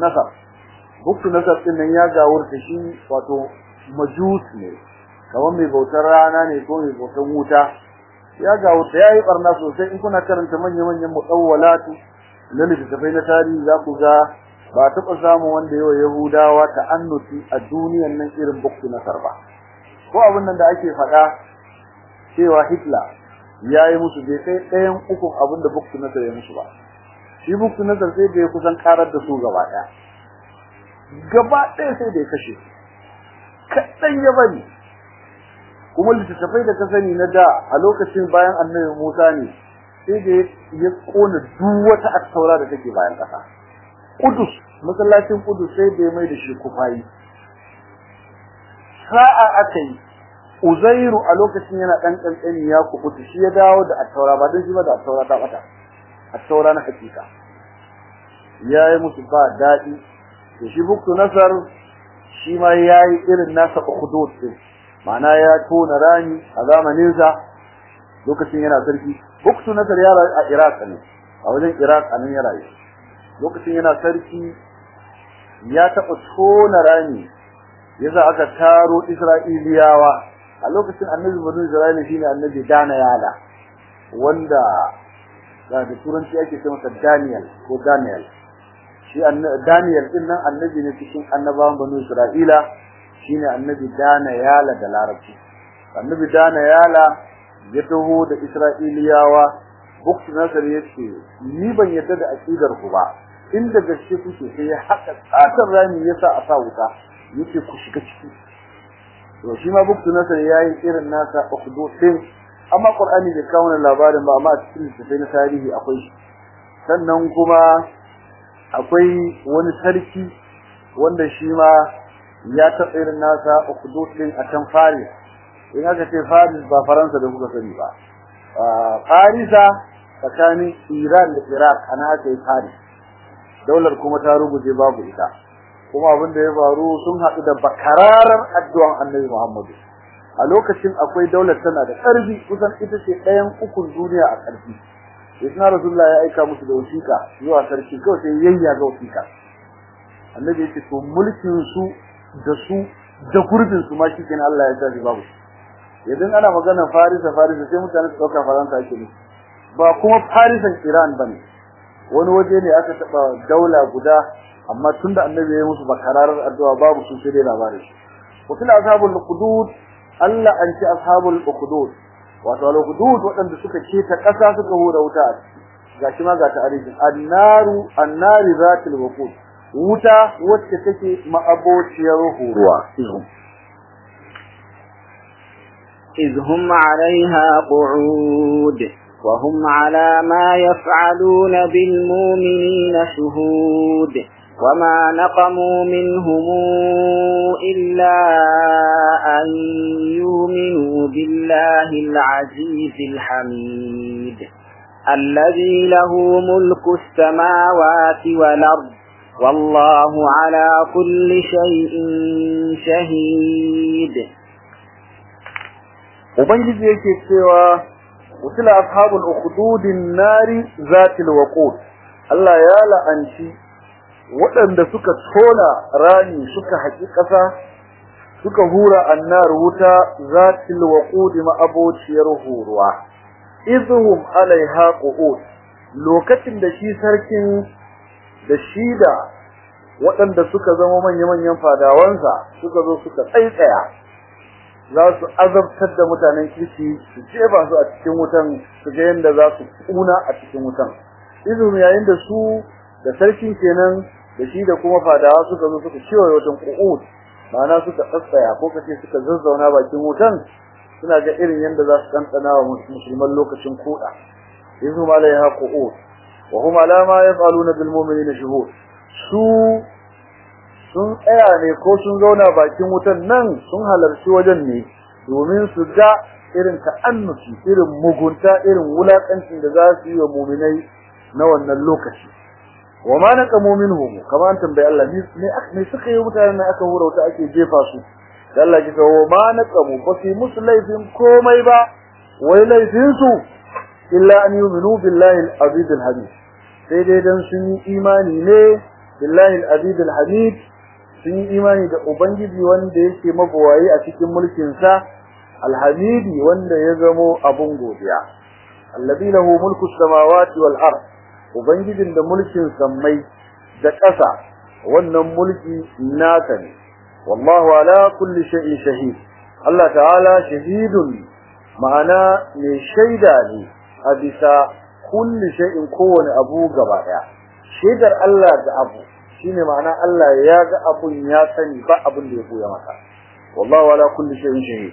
نصر إن يجا ورتشين واتو مجوس ne kawan mai bautar rana ne ko mai bautar wuta ya ga wuta yayi barna sosai in kuna karanta manyan mutawwalatu lalle da tafai na tarihi za ku ga ba taɓa samu wanda yawa Yahudawa ta'annuti a duniyar nan irin buktu nasar ba ko abin nan da ake faɗa cewa Hitler yayi musu bai kai ɗayan ukun abin da Buktu Nasar ya musu ba shi Buktu Nasar sai da ya kusan karar da su gaba ɗaya sai da ya kashe kaɗan ya bari kuma littattafai da ka sani na da a lokacin bayan annabi Musa ne sai da ya kona duk wata attaura da take bayan ƙasa Kudus masallacin Kudus sai da ya mai da shi kufayi sa'a akai Uzairu a lokacin yana dan kankani ya kubuta shi ya dawo da attaura ba dan shi ba da attaura ta bata attaura na hakika yayi musu ba dadi to shi Buktu Nasar shi ma yayi irin nasa ukhdud din ma'ana ya tona rani a zamanin sa lokacin yana sarki Buktu Nasar ya rayu a Iraq ne a wajen Iraq anan ya rayu lokacin yana sarki ya taɓa tona rani yasa aka taro Isra'iliyawa a lokacin annabi banu Isra'ila shine annabi Daniyala wanda da turanci ake cewa Daniel ko Daniel shi Daniel din nan annabi ne cikin annabawan banu Isra'ila shine annabi Daniyala da Larabci annabi Daniyala ya taho da Isra'iliyawa Buktu Nasar yace ni ban yadda da aqidar ku ba inda gaske kuke sai ya haka tsatar rami yasa a sa wuta yace ku shiga ciki to shi ma Buktu Nasar yayi irin nasa ukhdud din amma Qur'ani bai kawo labarin ba amma a cikin littafin tarihi akwai shi sannan kuma akwai wani sarki wanda shi ma ya taɓa irin nasa ukhdud din a can Faris in aka ce Faris ba Faransa da kuka sani ba Farisa tsakanin Iran da Iraq ana aka yi Faris daular kuma ta ruguje babu ita kuma abin da ya faru sun haɗu da bakararar addu'an Annabi Muhammad a lokacin akwai daular tana da ƙarfi kusan ita ce ɗayan ukun duniya a ƙarfi Isna Rasulullah ya aika musu da wasiƙa zuwa sarki kawai sai yayya ga wasiƙa Annabi ya ce to mulkin su da gurbin su ma shikenan Allah ya tafi babu idan ana magana Farisa sai mutane su dauka Faransa ake ne ba kuma Farisan Iran bane wani waje ne aka taba daula guda amma tunda Annabi ya yi musu bakararar addu'a babu su sai dai labarin shi wakil ashabul qudud Allah an ci ashabul qudud wato al-qudud wadanda suka ce ta kasa suka hura wuta gashi ma ga ta arifin annari zatul waqud wuta wacce take ma'abociyar huruwa إذ هم عليها قعود وهم على ما يفعلون بالمؤمنين شهود وما نقموا منهم إلا أن يؤمنوا بالله العزيز الحميد الذي له ملك السماوات والأرض والله على كل شيء شهيد. Ubangiji yake cewa utila ashabul ukhdudin nari zatil waqud Allah ya la'anci waɗanda suka tona rani suka haƙi ƙasa suka hura annar wuta zatil waqud ma abociyar huruwa idhum alaiha qu'ud lokacin da shi sarkin da shida waɗanda suka zama manyan fadawansa suka zo suka tsaitsaya za su azabtar da mutanen kirki su jefa su a cikin wutan su ga yanda za su kuna a cikin wutan idan yayin da su da sarkin kenan da shi da kuma fadawa suka zo suka ciwo wutan qu'ud ma'ana suka tsatsaya ko kace suka zazzauna bakin wutan suna ga irin yanda za su tantana wa musulman lokacin koda idan malaiha qu'ud wa hum ala ma yaf'aluna bil mu'minina shuhud su sun tsaya ne ko sun zauna bakin wutan nan sun halarci wajen ne domin su ga irin ta'annuci irin mugunta irin wulakancin da za su yi wa mu'minai na wannan lokaci wa ma naqamu minhum kama an tambayi Allah ne suka yi mutanen nan aka hurauta ake jefa su da Allah ya ce wa ma naqamu ba fi muslaifin komai ba wai laifin su illa an yu'minu billahi al-aziz al-hamid sai dai dan sun yi imani ne billahi al-aziz al-hamid sun yi imani da ubangiji wanda yake mabawayi a cikin mulkin sa alhamidi wanda ya zamo abun godiya alladhi lahu mulku samawati wal ard ubangijin da mulkin sammai da ƙasa wannan mulki nasa ne wallahu ala kulli shay'in shahid Allah ta'ala shahidun ma'ana mai shaida ne a bisa kulli shay'in kowane abu gaba daya shaidar Allah da abu shine ma'ana Allah ya ga abun ya sani ba abun da ya koya masa wallahu ala kulli shay'in shahid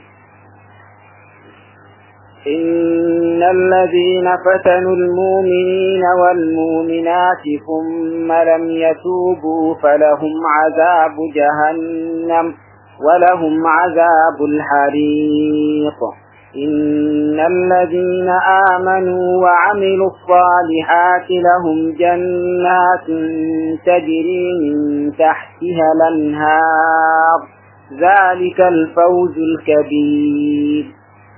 إن الذين فتنوا المؤمنين والمؤمنات ثم لم يتوبوا فلهم عذاب جهنم ولهم عذاب الحريق إن الذين آمنوا وعملوا الصالحات لهم جنات تجري من تحتها الأنهار ذلك الفوز الكبير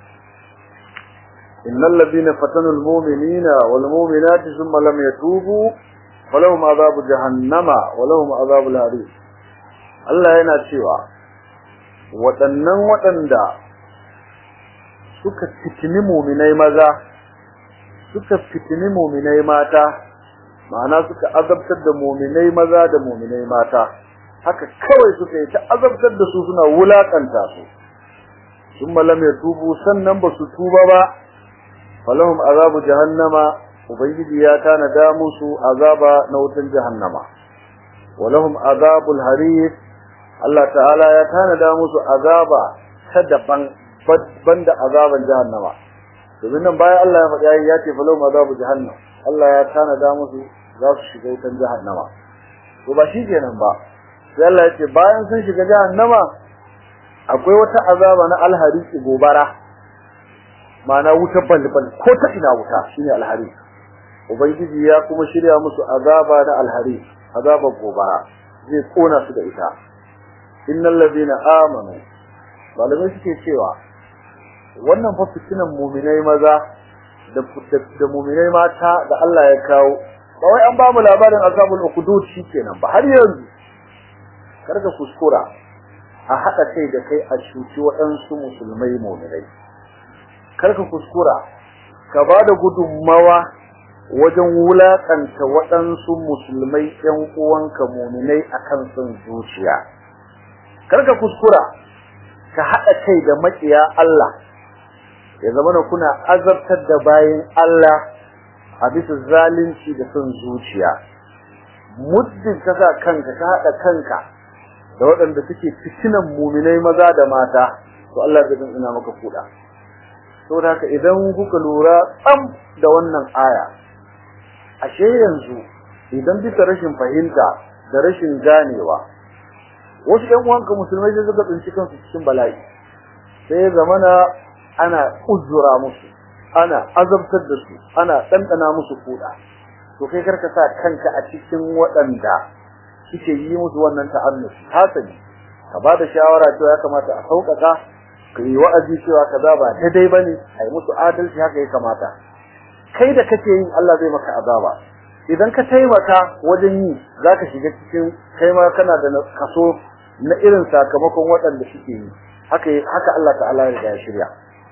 إن الذين فتنوا المؤمنين والمؤمنات ثم لم يتوبوا فلهم عذاب جهنم ولهم عذاب الحريق Allah yana cewa waɗanda suka fitini mu'minai maza suka fitini mu'minai mata ma'ana suka azabtar da mu'minai maza da mu'minai mata haka kawai suka yi ta azabtar da su suna wulakanta su thumma lam yatubu sannan ba su tuba ba falahum azabu jahannama ubangiji ya tanada musu azaba na wutan jahannama walahum azabul hariq Allah ta'ala ya tanada musu azaba ta daban banda azaban jahannama domin nan bayan Allah ya faɗi ya ce falahum azabu jahannam Allah ya tanada musu za su shiga wutan jahannama to ba shi kenan ba sai Allah ya ce bayan sun shiga jahannama akwai wata azaba na alhariq gobara ma'ana wutar balbal ko ta ina wuta shine alhari ubangiji ya kuma shirya musu azaba da alhari azabar gobara zai kona su da ita innal ladina amanu malamai suke cewa wannan fa fitinan mu'minai maza da mu'minai mata da Allah ya kawo ba wai an ba mu labarin azabul uqudud shikenan ba har yanzu karka kuskura a hada kai da kai a cuci waɗansu musulmai mu'minai karka kuskura ka bada gudunmawa wajen wulakanta waɗansu musulmai ɗan uwanka mu'minai akan son zuciya karka kuskura ka haɗa kai da maƙiya Allah ya zama kuna azabtar da bayin Allah a bisa zalunci da son zuciya muddin ka sa kanka ka haɗa kanka da waɗanda suke fitinan mu'minai maza da mata to Allah zai ina maka kuɗa saboda haka idan kuka lura tsam da wannan aya ashe yanzu idan bisa rashin fahimta da rashin ganewa wasu ƴan uwanka musulmai sai suka tsinci kansu cikin bala'i sai zamana ana uzura musu ana azabtar da su ana ɗanɗana musu kuɗa to kai karka sa kanka a cikin waɗanda suke yi musu wannan ta'annuci hasali ka ba da shawara cewa ya kamata a sauƙaƙa kai wa'azi cewa kaza ba daidai bane ai musu adalci haka ya kamata kai da kake yin Allah zai maka azaba idan ka taimaka wajen yi zaka shiga cikin kai ma kana da kaso na irin sakamakon waɗanda suke yi haka Allah ta'ala ya shirya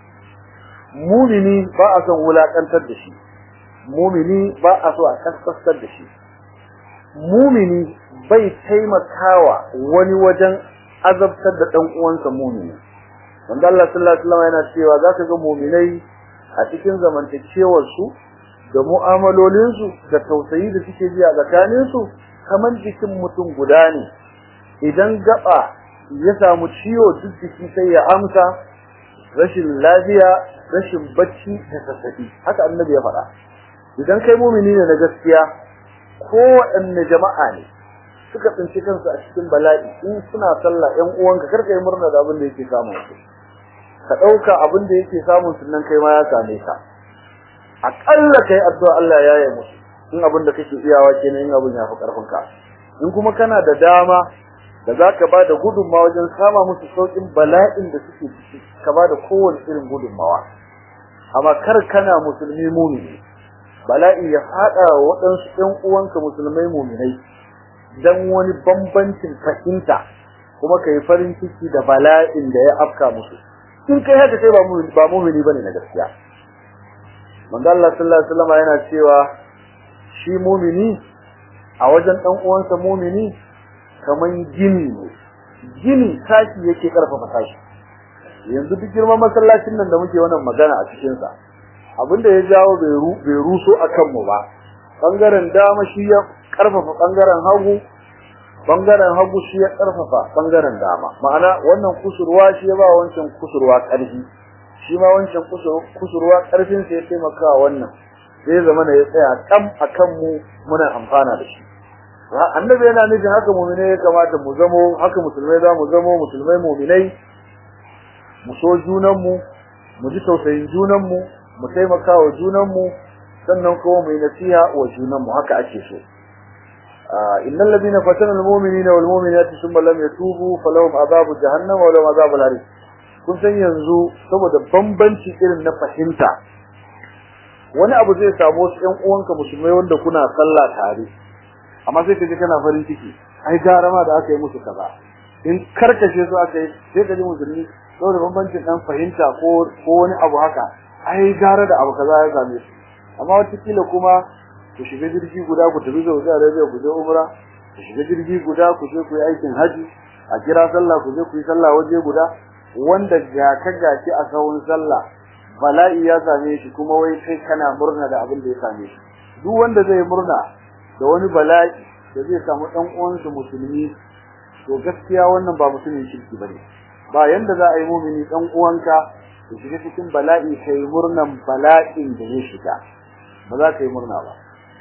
mu'mini ba a son wulakantar da shi mu'mini ba a so a kaskastar da shi mu'mini bai taimakawa wani wajen azabtar da dan uwansa mu'mini wanda Allah sallallahu alaihi wasallam yana cewa zaka ga mu'minai a cikin zamantakewar su da mu'amalolin su da tausayi da suke ji a tsakanin su kamar jikin mutum guda ne idan gaba ya samu ciwo jiki sai ya amsa rashin lafiya rashin bacci da sassabi haka annabi ya faɗa idan kai mu'mini ne na gaskiya ko waɗanne jama'a ne suka tsinci kansu a cikin bala'i in suna sallah ƴan uwanka karka yi murna da abin da yake samun su ka dauka abin da yake samun su nan kai ma ya same ka akalla kai addu'a Allah ya yi musu in abin da kake iyawa kenan in abin ya fi karfin ka in kuma kana da dama da zaka ba da gudunmawa wajen sama musu saukin bala'in da suke ciki ka ba da kowace irin gudunmawa amma kar kana musulmi mu'mini bala'i ya fada waɗansu ɗan uwanka musulmai mu'minai dan wani bambancin fahimta kuma kai farin ciki da bala'in da ya afka musu in kai haka kai ba mu'mini bane na gaskiya manzo Allah sallallahu alaihi wasallam yana cewa shi mu'mini a wajen dan uwansa mu'mini kaman gini ne gini sashi yake karfafa sashi yanzu duk girman masallacin nan da muke wannan magana a cikin sa abinda ya jawo bai ruso akan mu ba bangaren dama shi ya karfafa bangaren hagu shi ya karfafa bangaren dama ma'ana wannan kusurwa shi ya ba wancan kusurwa karfi shi ma wancan kusurwa karfin sa ya taimaka wannan sai zamana ya tsaya kam akan mu muna amfana da shi annabi yana nufin haka mu'mine ya kamata mu zamo haka musulmai za mu zamo musulmai mu'minai mu so junan mu mu ji tausayin junan mu mu taimaka wa junan mu sannan kuma mu yi nasiha wa junan mu haka ake so innal ladina fatana almu'minina wal mu'minati thumma lam yatubu falahum adhabu jahannam wa lahum adhabul harim kun san yanzu saboda bambanci irin na fahimta wani abu zai samu wasu ƴan uwanka musulmai wanda kuna sallah tare amma sai kaje kana farin ciki ai garama da aka yi musu kaza in karkashe su aka yi sai kaje musulmi saboda bambancin dan fahimta ko wani abu haka ai gara da abu kaza ya same su amma wata kila kuma ku shiga jirgi guda ku tafi Saudi Arabia ku je umra ku shiga jirgi guda ku je ku yi aikin haji a kira sallah ku je ku yi sallah waje guda wanda ga ka gaci a sawun sallah bala'i ya same shi kuma wai kai kana murna da abin da ya same shi duk wanda zai murna da wani bala'i da zai samu dan uwansa musulmi to gaskiya wannan ba mutumin shirki bane ba yanda za a yi mu'mini dan uwanka ya shiga cikin bala'i kai murnan bala'in da zai shiga ba za ka yi murna ba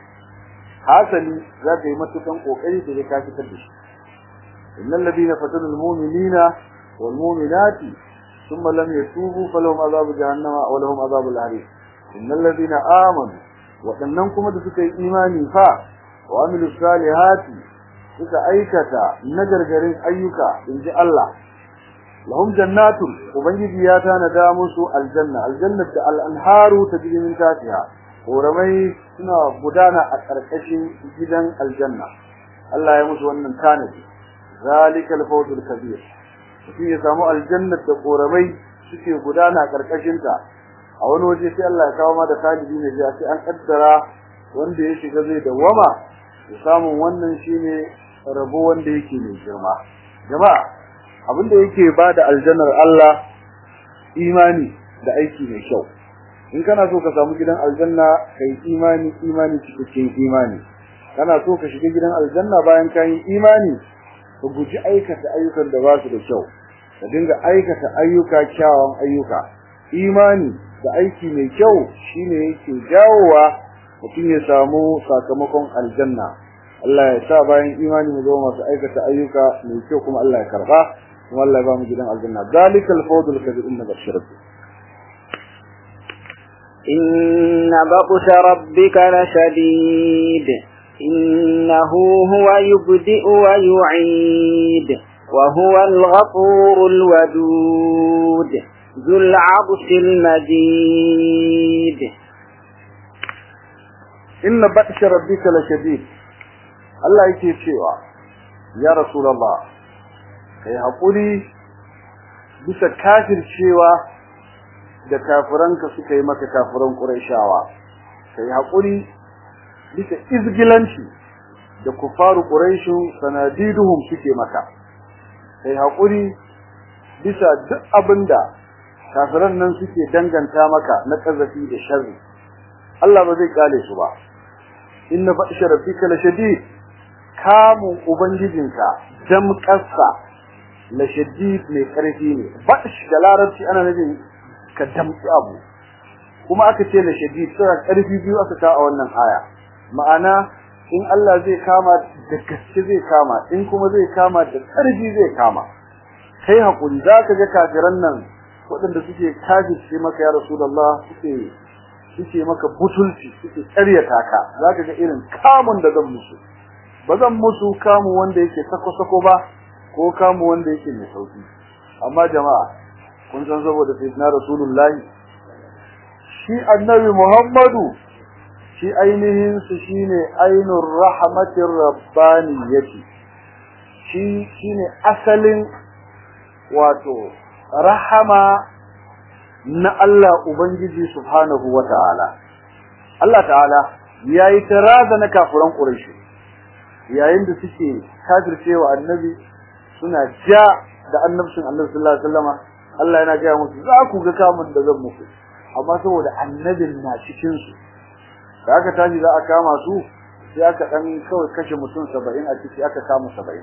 hasali za ka yi matukan kokari da zai kafi da shi innal ladina fatanu almu'minina wal mu'minati thumma lam yatubu falahum adhabu jahannama wa lahum adhabul harim innal ladina amanu wadannan kuma da suka yi imani fa wa amilu salihati suka aikata nagargarin ayyuka inji Allah lahum jannatun ubangiji ya tanada musu aljannat da al-anharu tajri min tahtiha koramai suna gudana a karkashin gidan aljanna Allah ya musu wannan tanadi zalikal fawzul kabir shi ya samu aljannat da koramai suke gudana a karkashin ta a wani waje sai Allah ya kawo ma da talibi ne sai an kaddara wanda ya shiga zai dawama ya samu wannan shine rabo wanda yake mai girma jama'a abinda yake bada aljannar Allah imani da aiki mai kyau in kana so ka samu gidan aljanna kai imani cikakken imani kana so ka shiga gidan aljanna bayan ka yi imani ka guji aikata ayyukan da ba su da kyau ka dinga aikata ayyuka kyawun ayyuka imani da aiki mai kyau shine yake jawowa mutum ya samu sakamakon aljanna Allah ya sa bayan imani mu zama masu aikata ayyuka mai kyau kuma Allah ya karba kuma Allah ya ba mu gidan aljanna zalikal fawzul kabir inna bashiratu inna batsha rabbika lashadid innahu huwa yubdi'u wa yu'id wa huwa al-ghafurul wadud dhul 'arshil majid inna batsha rabbika lashadid Allah yake cewa ya rasulullah kai hakuri bisa kafircewa da kafiranka suka yi maka kafiran quraishawa kai hakuri bisa izgilanci da kufaru quraishu sanadiduhum suke maka kai hakuri bisa duk abinda kafiran nan suke danganta maka na kazafi da sharri Allah ba zai kale su ba inna ba'sha rabbika lashadid kamun ubangijinka damƙarsa la shadid mai karfi ne bash da larabci ana nufin ka damƙi abu kuma aka ce la shadid sai karfi biyu aka ta a wannan aya ma'ana in Allah zai kama da gaske zai kama in kuma zai kama da karfi zai kama kai hakuri zaka ga kafiran nan waɗanda suke kafirce maka ya rasulullah suke maka butulci suke ƙaryata ka zaka ga irin kamun da zan musu bazan musu kamu wanda yake sako-sako ba ko kamu wanda yake mai sauki amma jama'a kun san saboda sayyidina rasulullahi shi annabi Muhammadu shi ainihin su shine ainur rahmatir rabbaniyati shine asalin wato rahama na Allah ubangiji subhanahu wataala Allah ta'ala yayi taraza na kafiran quraish yayin da suke kafircewa annabi suna ja da annabin Allah sallallahu alaihi wasallama Allah yana ga musu za ku ga kamun da zan muku amma saboda annabin na cikin su da aka tashi za a kama su sai aka dan kawai kashe mutum 70 a ciki aka kama 70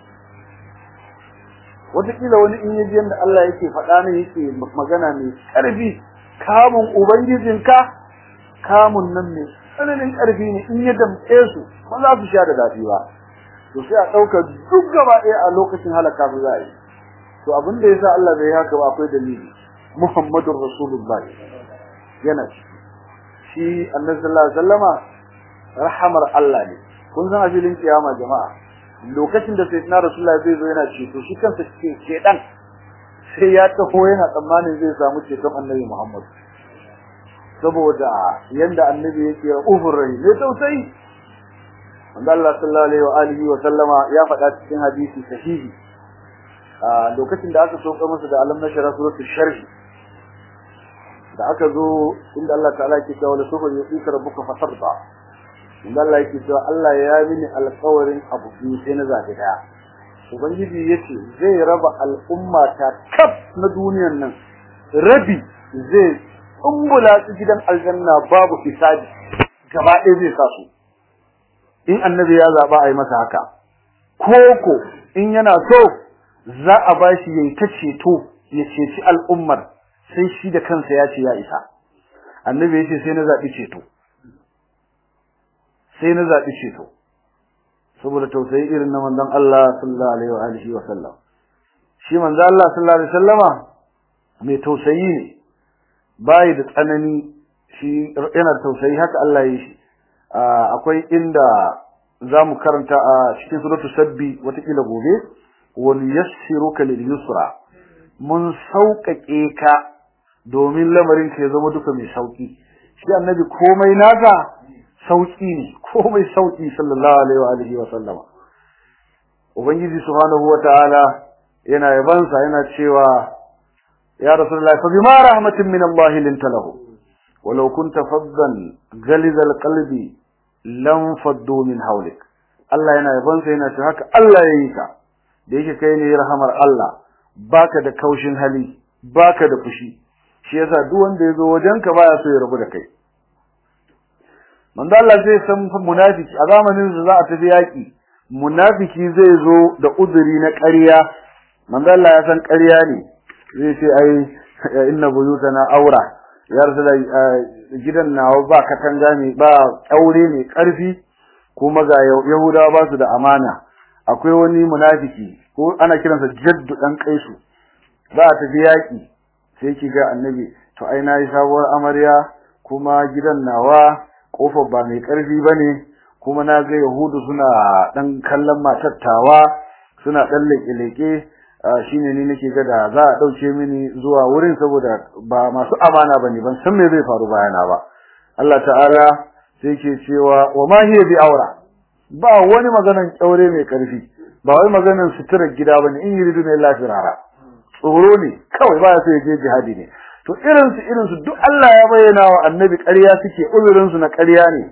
wataƙila wani in yaji yanda Allah yake faɗa ne yake magana mai ƙarfi kamun ubangijinka kamun nan ne tsananin ƙarfi ne in ya damƙe su ba za su sha da daɗi ba to sai a ɗauka duk gaba ɗaya a lokacin halaka su za a yi to abin da yasa Allah bai haka ba akwai dalili Muhammadur Rasulullah yana shi Annabi sallallahu alaihi wasallama rahamar Allah ne kun san a filin kiyama jama'a lokacin da sayyidina Rasulullah zai zo yana ceto shi kansa ke dan sai ya taho yana tsammanin zai samu ceton Annabi Muhammad saboda yanda Annabi yake ufur rai ne tausayi wanda Allah sallallahu alaihi wa alihi wa sallama ya faɗa cikin hadisi sahihi lokacin da aka soka masa da alam nashara suratul sharh da aka zo inda Allah ta'ala yake cewa la sawfa yu'tika rabbuka fatarda inda Allah yake cewa Allah ya mini alƙawarin abu biyu sai na zabi daya ubangiji yace zai raba al'umma ta kaf na duniyar nan rabi zai umbula su gidan aljanna babu hisabi gaba ɗaya zai sa su in annabi ya zaba ai masa haka koko in yana so za a bashi yayi ta ceto ya ceci al'ummar sai shi da kansa ya ce ya isa annabi yace sai na zabi ceto saboda tausayi irin na manzon Allah sallallahu alaihi wa alihi wa sallam shi manzon Allah sallallahu alaihi wasallama mai tausayi ne bai da tsanani shi yana tausayi haka Allah ya yi shi akwai inda zamu karanta a cikin suratul sabbi wata kila gobe wal yassiruka lil yusra mun sauƙaƙe ka domin lamarin ka ya zama duka mai sauki shi annabi komai naka sauki ne komai sauki sallallahu alaihi wa alihi wa sallama ubangiji subhanahu wataala yana yabansa yana cewa ya rasulullahi fa bima rahmatin min Allah linta lahu walau kunta faddan ghalizal qalbi lam faddu min hawlik Allah yana yabansa yana cewa haka Allah yayi ka da yake kai ne rahamar Allah baka da kaushin hali baka da fushi shi yasa duk wanda yazo wajenka baya so ya rabu da kai manzo Allah zai san munafiki a zamanin da za a tafi yaki munafiki zai zo da uzuri na ƙarya manzo Allah ya san ƙarya ne zai ce ai inna buyutana aura ya rasula gidan nawa ba katanga ne ba aure ne ƙarfi kuma ga yahudawa ba su da amana akwai wani munafiki ko ana kiransa jaddu dan kaisu za a tafi yaki sai kiga annabi to ai nayi sabuwar amarya kuma gidan nawa kofar ba mai karfi bane kuma na ga yahudu suna dan kallon matattawa suna dan leke shine ni nake ga da za a dauke mini zuwa wurin saboda ba masu amana bane ban san me zai faru bayana ba Allah ta'ala sai ke cewa wa ma hiya bi aura ba wani maganan kyaure mai karfi ba wai maganan suturar gida bane in yuridu ne Allah firara tsoro ne kawai ba ya so ya je jihadi ne to irin su duk Allah ya bayyana wa annabi ƙarya suke uzurin su na ƙarya ne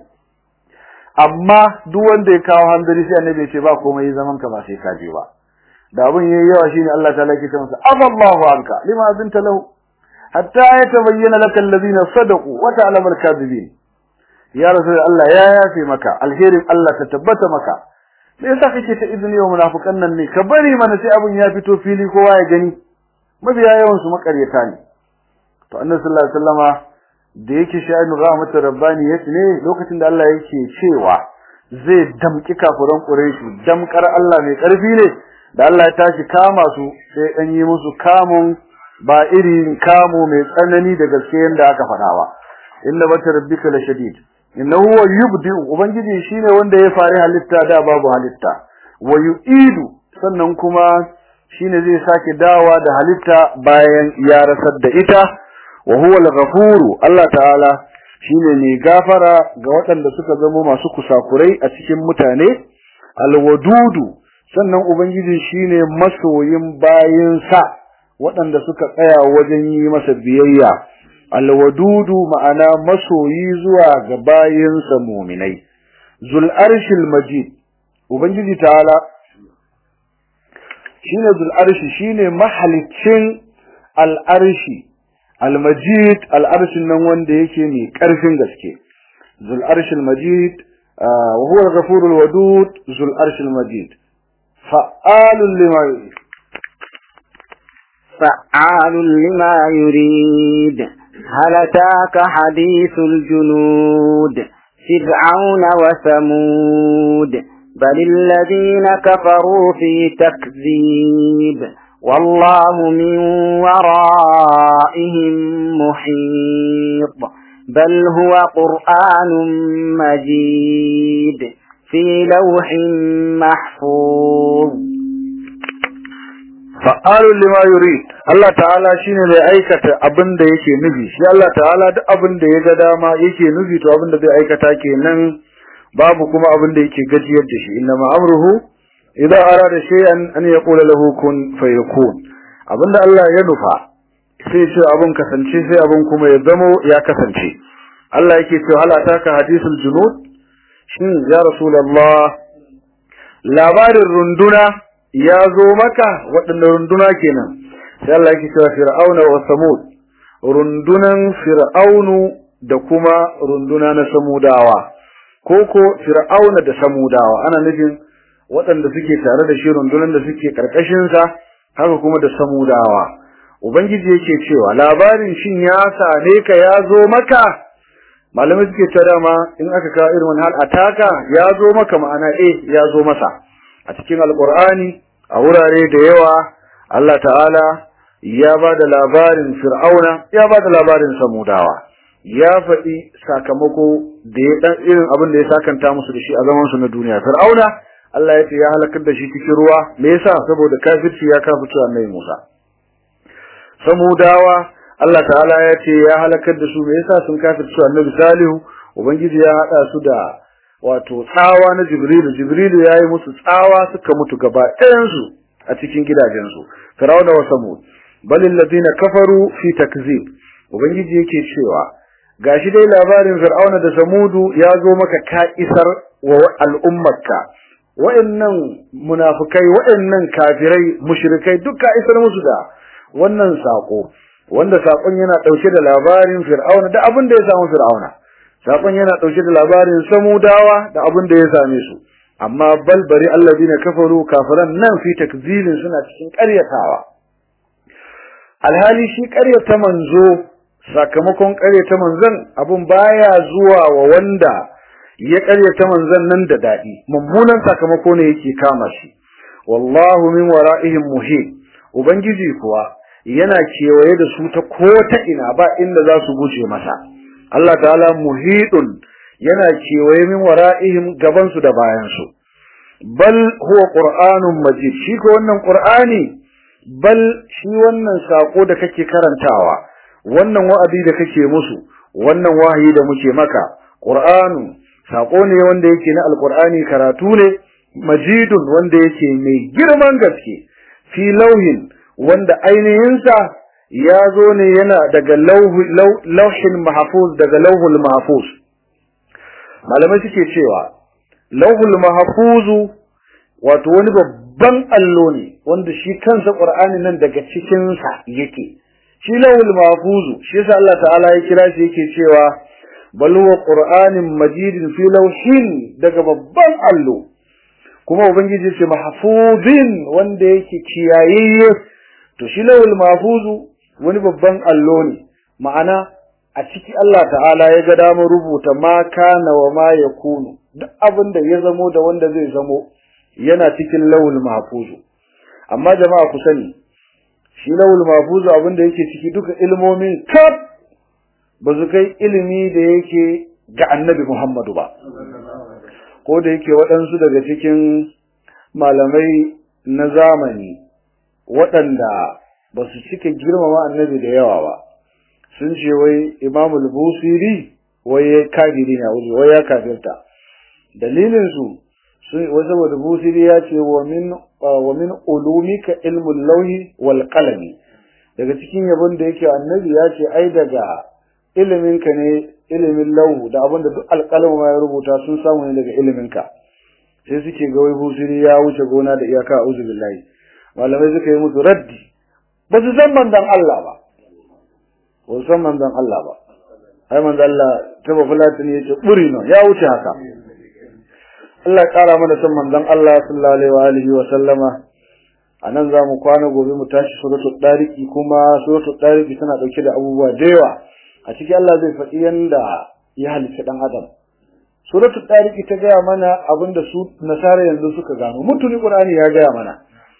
amma duk wanda ya kawo handari sai annabi ya ce ba komai zaman ka ba sai ka je ba da abun yayi yawa shine Allah ta'ala yake cewa afallahu anka lima azinta lahu hatta yatabayyana lakal ladina sadaqu wa ta'lamu al-kadhibin ya rasul Allah ya yafe maka alherin Allah ta tabbata maka me yasa kake ta izini wa munafikan nan ne ka bari mana sai abun ya fito fili kowa ya gani mabiya yawan su makaryata ne to annabi sallallahu alaihi wasallama da yake sha'anu rahmatur rabbani yace ne lokacin da Allah yake cewa zai damki kafiran quraishi damkar Allah mai karfi ne da Allah ya tashi kama su sai dan yi musu kamun ba irin kamu mai tsanani da gaske yanda aka fadawa inna bata rabbika la shadid innahu yubdi ubangiji shine wanda ya fari halitta da babu halitta wa yu'idu sannan kuma shine zai sake dawa da halitta bayan ya rasar da ita wa huwa al-ghafuru Allah ta'ala shine ne gafara ga waɗanda suka zama masu kusakurai a cikin mutane al-wadudu sannan ubangiji shine masoyin bayinsa waɗanda suka tsaya wajen yi masa biyayya al-wadudu ma'ana masoyi zuwa ga bayinsa mu'minai zul arshil majid ubangiji ta'ala shine zul arshi shine mahalicin al'arshi al-majid al'arshin nan wanda yake mai ƙarfin gaske zul arshil majid wa huwa al-ghafurul wadud zul arshil majid fa'alun lima yurid fa'alun lima yurid hal ataka hadithul junud فرعون وثمود بل الذين كفروا في تكذيب والله من ورائهم محيط بل هو قرآن مجيد في لوح محفوظ فعال لما يريد Allah ta'ala shine mai aikata abin da yake nufi shi Allah ta'ala duk abin da ya ga dama yake nufi to abin da zai aikata kenan babu kuma abin da yake gajiyar da shi inna ma'amruhu idza arada shay'an an yaqula lahu kun fayakun abinda Allah ya nufa sai ce abin kasance sai abin kuma ya zamo ya kasance Allah yake cewa hal ataka hadithul junud shin ya rasulullah labarin runduna ya zo maka waɗannan runduna kenan sai Allah yake cewa fir'auna wa samud rundunan fir'aunu da kuma runduna na samudawa koko fir'auna da samudawa ana nufin waɗanda suke tare da shi rundunan da suke karkashin sa haka kuma da samudawa ubangiji yake cewa labarin shin ya sane ka ya zo maka malamai suke cewa dama in aka kawo irin wannan hal ataka ya zo maka ma'ana ya zo masa a cikin alqur'ani a wurare da yawa Allah ta'ala ya bada labarin fir'auna ya bada labarin samudawa ya faɗi sakamako da ya dan irin abin da ya sakanta musu da shi a zaman su na duniya fir'auna Allah ya ce ya halakar da shi cikin ruwa me yasa saboda kafirci ya kafirci annabi Musa samudawa Allah ta'ala ya ce ya halakar da su me yasa sun kafirci annabi Salihu ubangiji ya hada su da wato tsawa na Jibrilu yayi musu tsawa suka mutu gaba ɗayan su a cikin gidajen su fir'auna wa samud balil ladina kafaru fi takzib ubangiji yake cewa gashi dai labarin fir'auna da samudu ya zo maka ka isar wa al'ummarka wa'annan munafikai wa'annan kafirai mushrikai duka isar musu da wannan sako wanda sakon yana dauke da labarin fir'auna da abin da ya samu fir'auna sakon yana dauke da labarin samudawa da abin da ya same su amma balbari alladina kafaru kafiran nan fi takzibin suna cikin ƙaryatawa alhali shi ƙaryata manzo sakamakon ƙaryata manzon abun baya zuwa wa wanda ya ƙaryata manzon nan da dadi mummunan sakamako ne yake kama shi wallahu min wara'ihim muhit ubangiji kuwa yana kewaye da su ta ko ta ina ba inda za su guje masa Allah ta'ala muhidun yana kewaye min wara'ihim gaban su da bayan su bal huwa qur'anun majid shi ko wannan qur'ani bal shi wannan sako da kake karantawa wannan wa'azi da kake musu wannan wahayi da muke maka qur'anu sako ne wanda yake na alqur'ani karatu ne majidun wanda yake mai girman gaske fi lauhin wanda ainihin sa ya zo ne yana daga lauhin mahfuz daga lauhul mahfuz malamai suke cewa lauhul mahfuzu wato wani babban allo ne wanda shi kansa qur'ani nan daga cikin sa yake shi lauhul mahfuzu shi yasa Allah ta'ala ya kira shi yake cewa bal huwa qur'anin majidin fi lauhin daga babban allo kuma ubangiji ce mahfuzin wanda yake kiyayeye to shi lauhul mahfuzu wani babban allo ne ma'ana a ciki Allah ta'ala ya ga damar rubuta ma kana wa ma yakunu duk abinda ya zamo da wanda zai zamo yana cikin lawul mahfuzu amma jama'a ku sani shi lawul mahfuzu abinda yake ciki duka ilmomin kaf ba su kai ilimi da yake ga annabi Muhammadu ba ko da yake waɗansu daga cikin malamai na zamani waɗanda ba su cika girmama annabi da yawa ba sun ce wai Imam al-Busiri wai ya kafiri ne wai ya kafirta dalilin su sun saboda Busiri ya ce wa min ulumika ilmul lawhi wal qalami daga cikin yabon da yake annabi ya ce ai daga ilimin ka ne ilimin lawhu da abinda duk alqalamu ma ya rubuta sun samu ne daga ilimin ka sai suke ga wai Busiri ya wuce gona da iyaka auzu billahi malamai suka yi musu raddi ba su san manzon Allah ba ba san manzon Allah ba ai manzon Allah ta ba fulatini yace buri no ya wuce haka Allah ya kara mana san manzon Allah sallallahu alaihi wa sallama anan zamu kwana gobe mu tashi suratul dariki kuma suratul dariki tana dauke da abubuwa da yawa a cikin Allah zai faɗi yanda ya halitta dan adam suratul dariki ta ga mana abinda su nasara yanzu suka gano mutuni qur'ani ya ga mana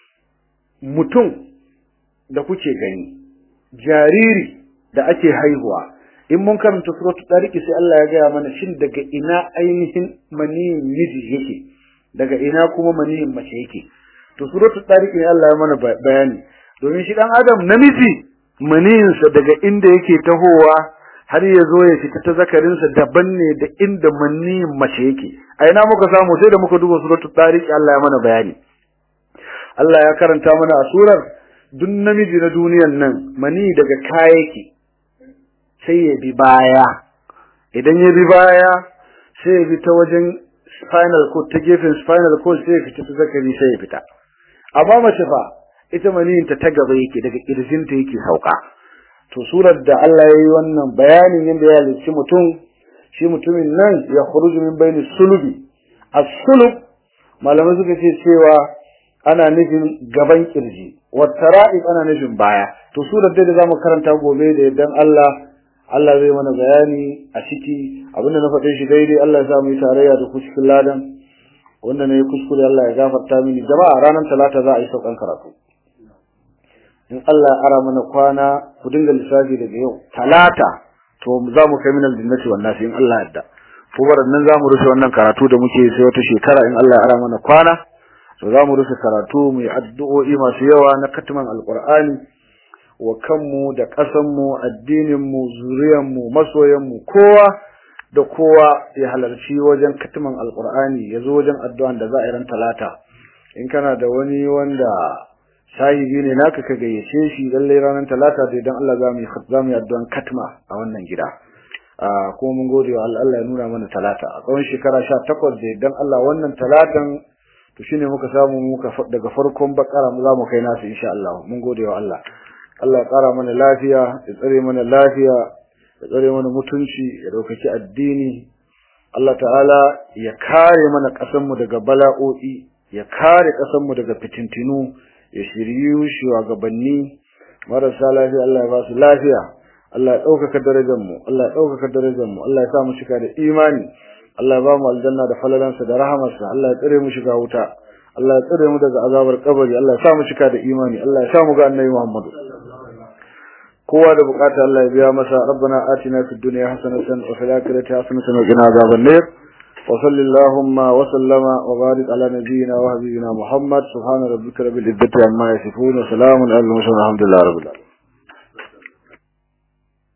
mutum da kuke gani jariri da ake haihuwa in mun karanta suratul dariki sai Allah ya ga mana shin daga ina ainihin maniyin miji yake daga ina kuma maniyin mace yake to suratul tariq ne Allah ya mana bayani domin shi dan adam namiji maniyinsa daga inda yake tahowa har ya zo ya fita ta zakarinsa daban ne da inda maniyin mace yake a ina muka samu sai da muka duba suratul tariq Allah ya mana bayani Allah ya karanta mana a surar duk namiji na duniyan nan mani daga kaya yake sai ya bi baya idan ya bi baya sai ya bi ta wajen spinal cord ta gefen spinal cord sai ya fita ta zakari sai ya fita amma mace fa ita maniyinta ta gaba yake daga kirjinta yake sauka to surar da Allah yayi wannan bayanin yanda ya halicci mutum shi mutumin nan ya khuruju min bayni sulubi as-sulub malamai suka ce cewa ana nufin gaban kirji wa tara'ib ana nufin baya to surar da zamu karanta gobe da yaddan Allah zai mana bayani a ciki abinda na faɗe shi daidai Allah ya sa mu yi tarayya da ku cikin ladan wanda ne kuskure Allah ya gafarta mini jama'a ranar talata za a yi saukan karatu in Allah ya ara mana kwana ku dinga lissafi daga yau talata to za mu kai minal jinnati wan nasi in Allah yarda ko nan za mu rufe wannan karatu da muke sai wata shekara in Allah ya ara mana kwana to za mu rufe karatu mu yi addu'o'i masu yawa na katman alqur'ani wa kanmu da ƙasanmu addininmu zuriyanmu masoyanmu kowa ya halarci wajen katiman alqur'ani yazo wajen addu'an da za a yi ran talata in kana da wani wanda sahibi ne naka ka gayyace shi lalle ranar talata da idan Allah za mu yi addu'an katma a wannan gida kuma mun gode wa Allah ya nuna mana talata a tsawon shekara 18 da idan Allah wannan talatan to shine muka samu daga farkon bakara mu za mu kai nasu insha Allah mun gode wa Allah Allah ya kara mana lafiya ya tsare mana lafiya ya tsare mana mutunci ya daukaki addini Allah ta'ala ya kare mana kasan mu daga bala'o'i ya kare kasan mu daga fitintinu ya shiryu shugabanni marasa lafiya Allah ya ba su lafiya Allah ya daukaka darajar mu Allah ya daukaka darajar mu Allah ya sa mu cika da imani Allah ya ba mu aljanna da falalansa da rahamarsa Allah ya tsare mu shiga wuta Allah ya tsare mu daga azabar kabari Allah ya sa mu cika da imani Allah ya sa mu ga annabi Muhammad kowa da bukata Allah ya biya masa rabbana atina fid dunya hasanatan wa fil akhirati hasanatan wa qina adhaban nar wa sallallahu wa sallama wa barik ala nabiyyina wa habibina Muhammad subhana rabbika rabbil izzati amma yasifun wa salamun alal mursalin alhamdulillahi rabbil alamin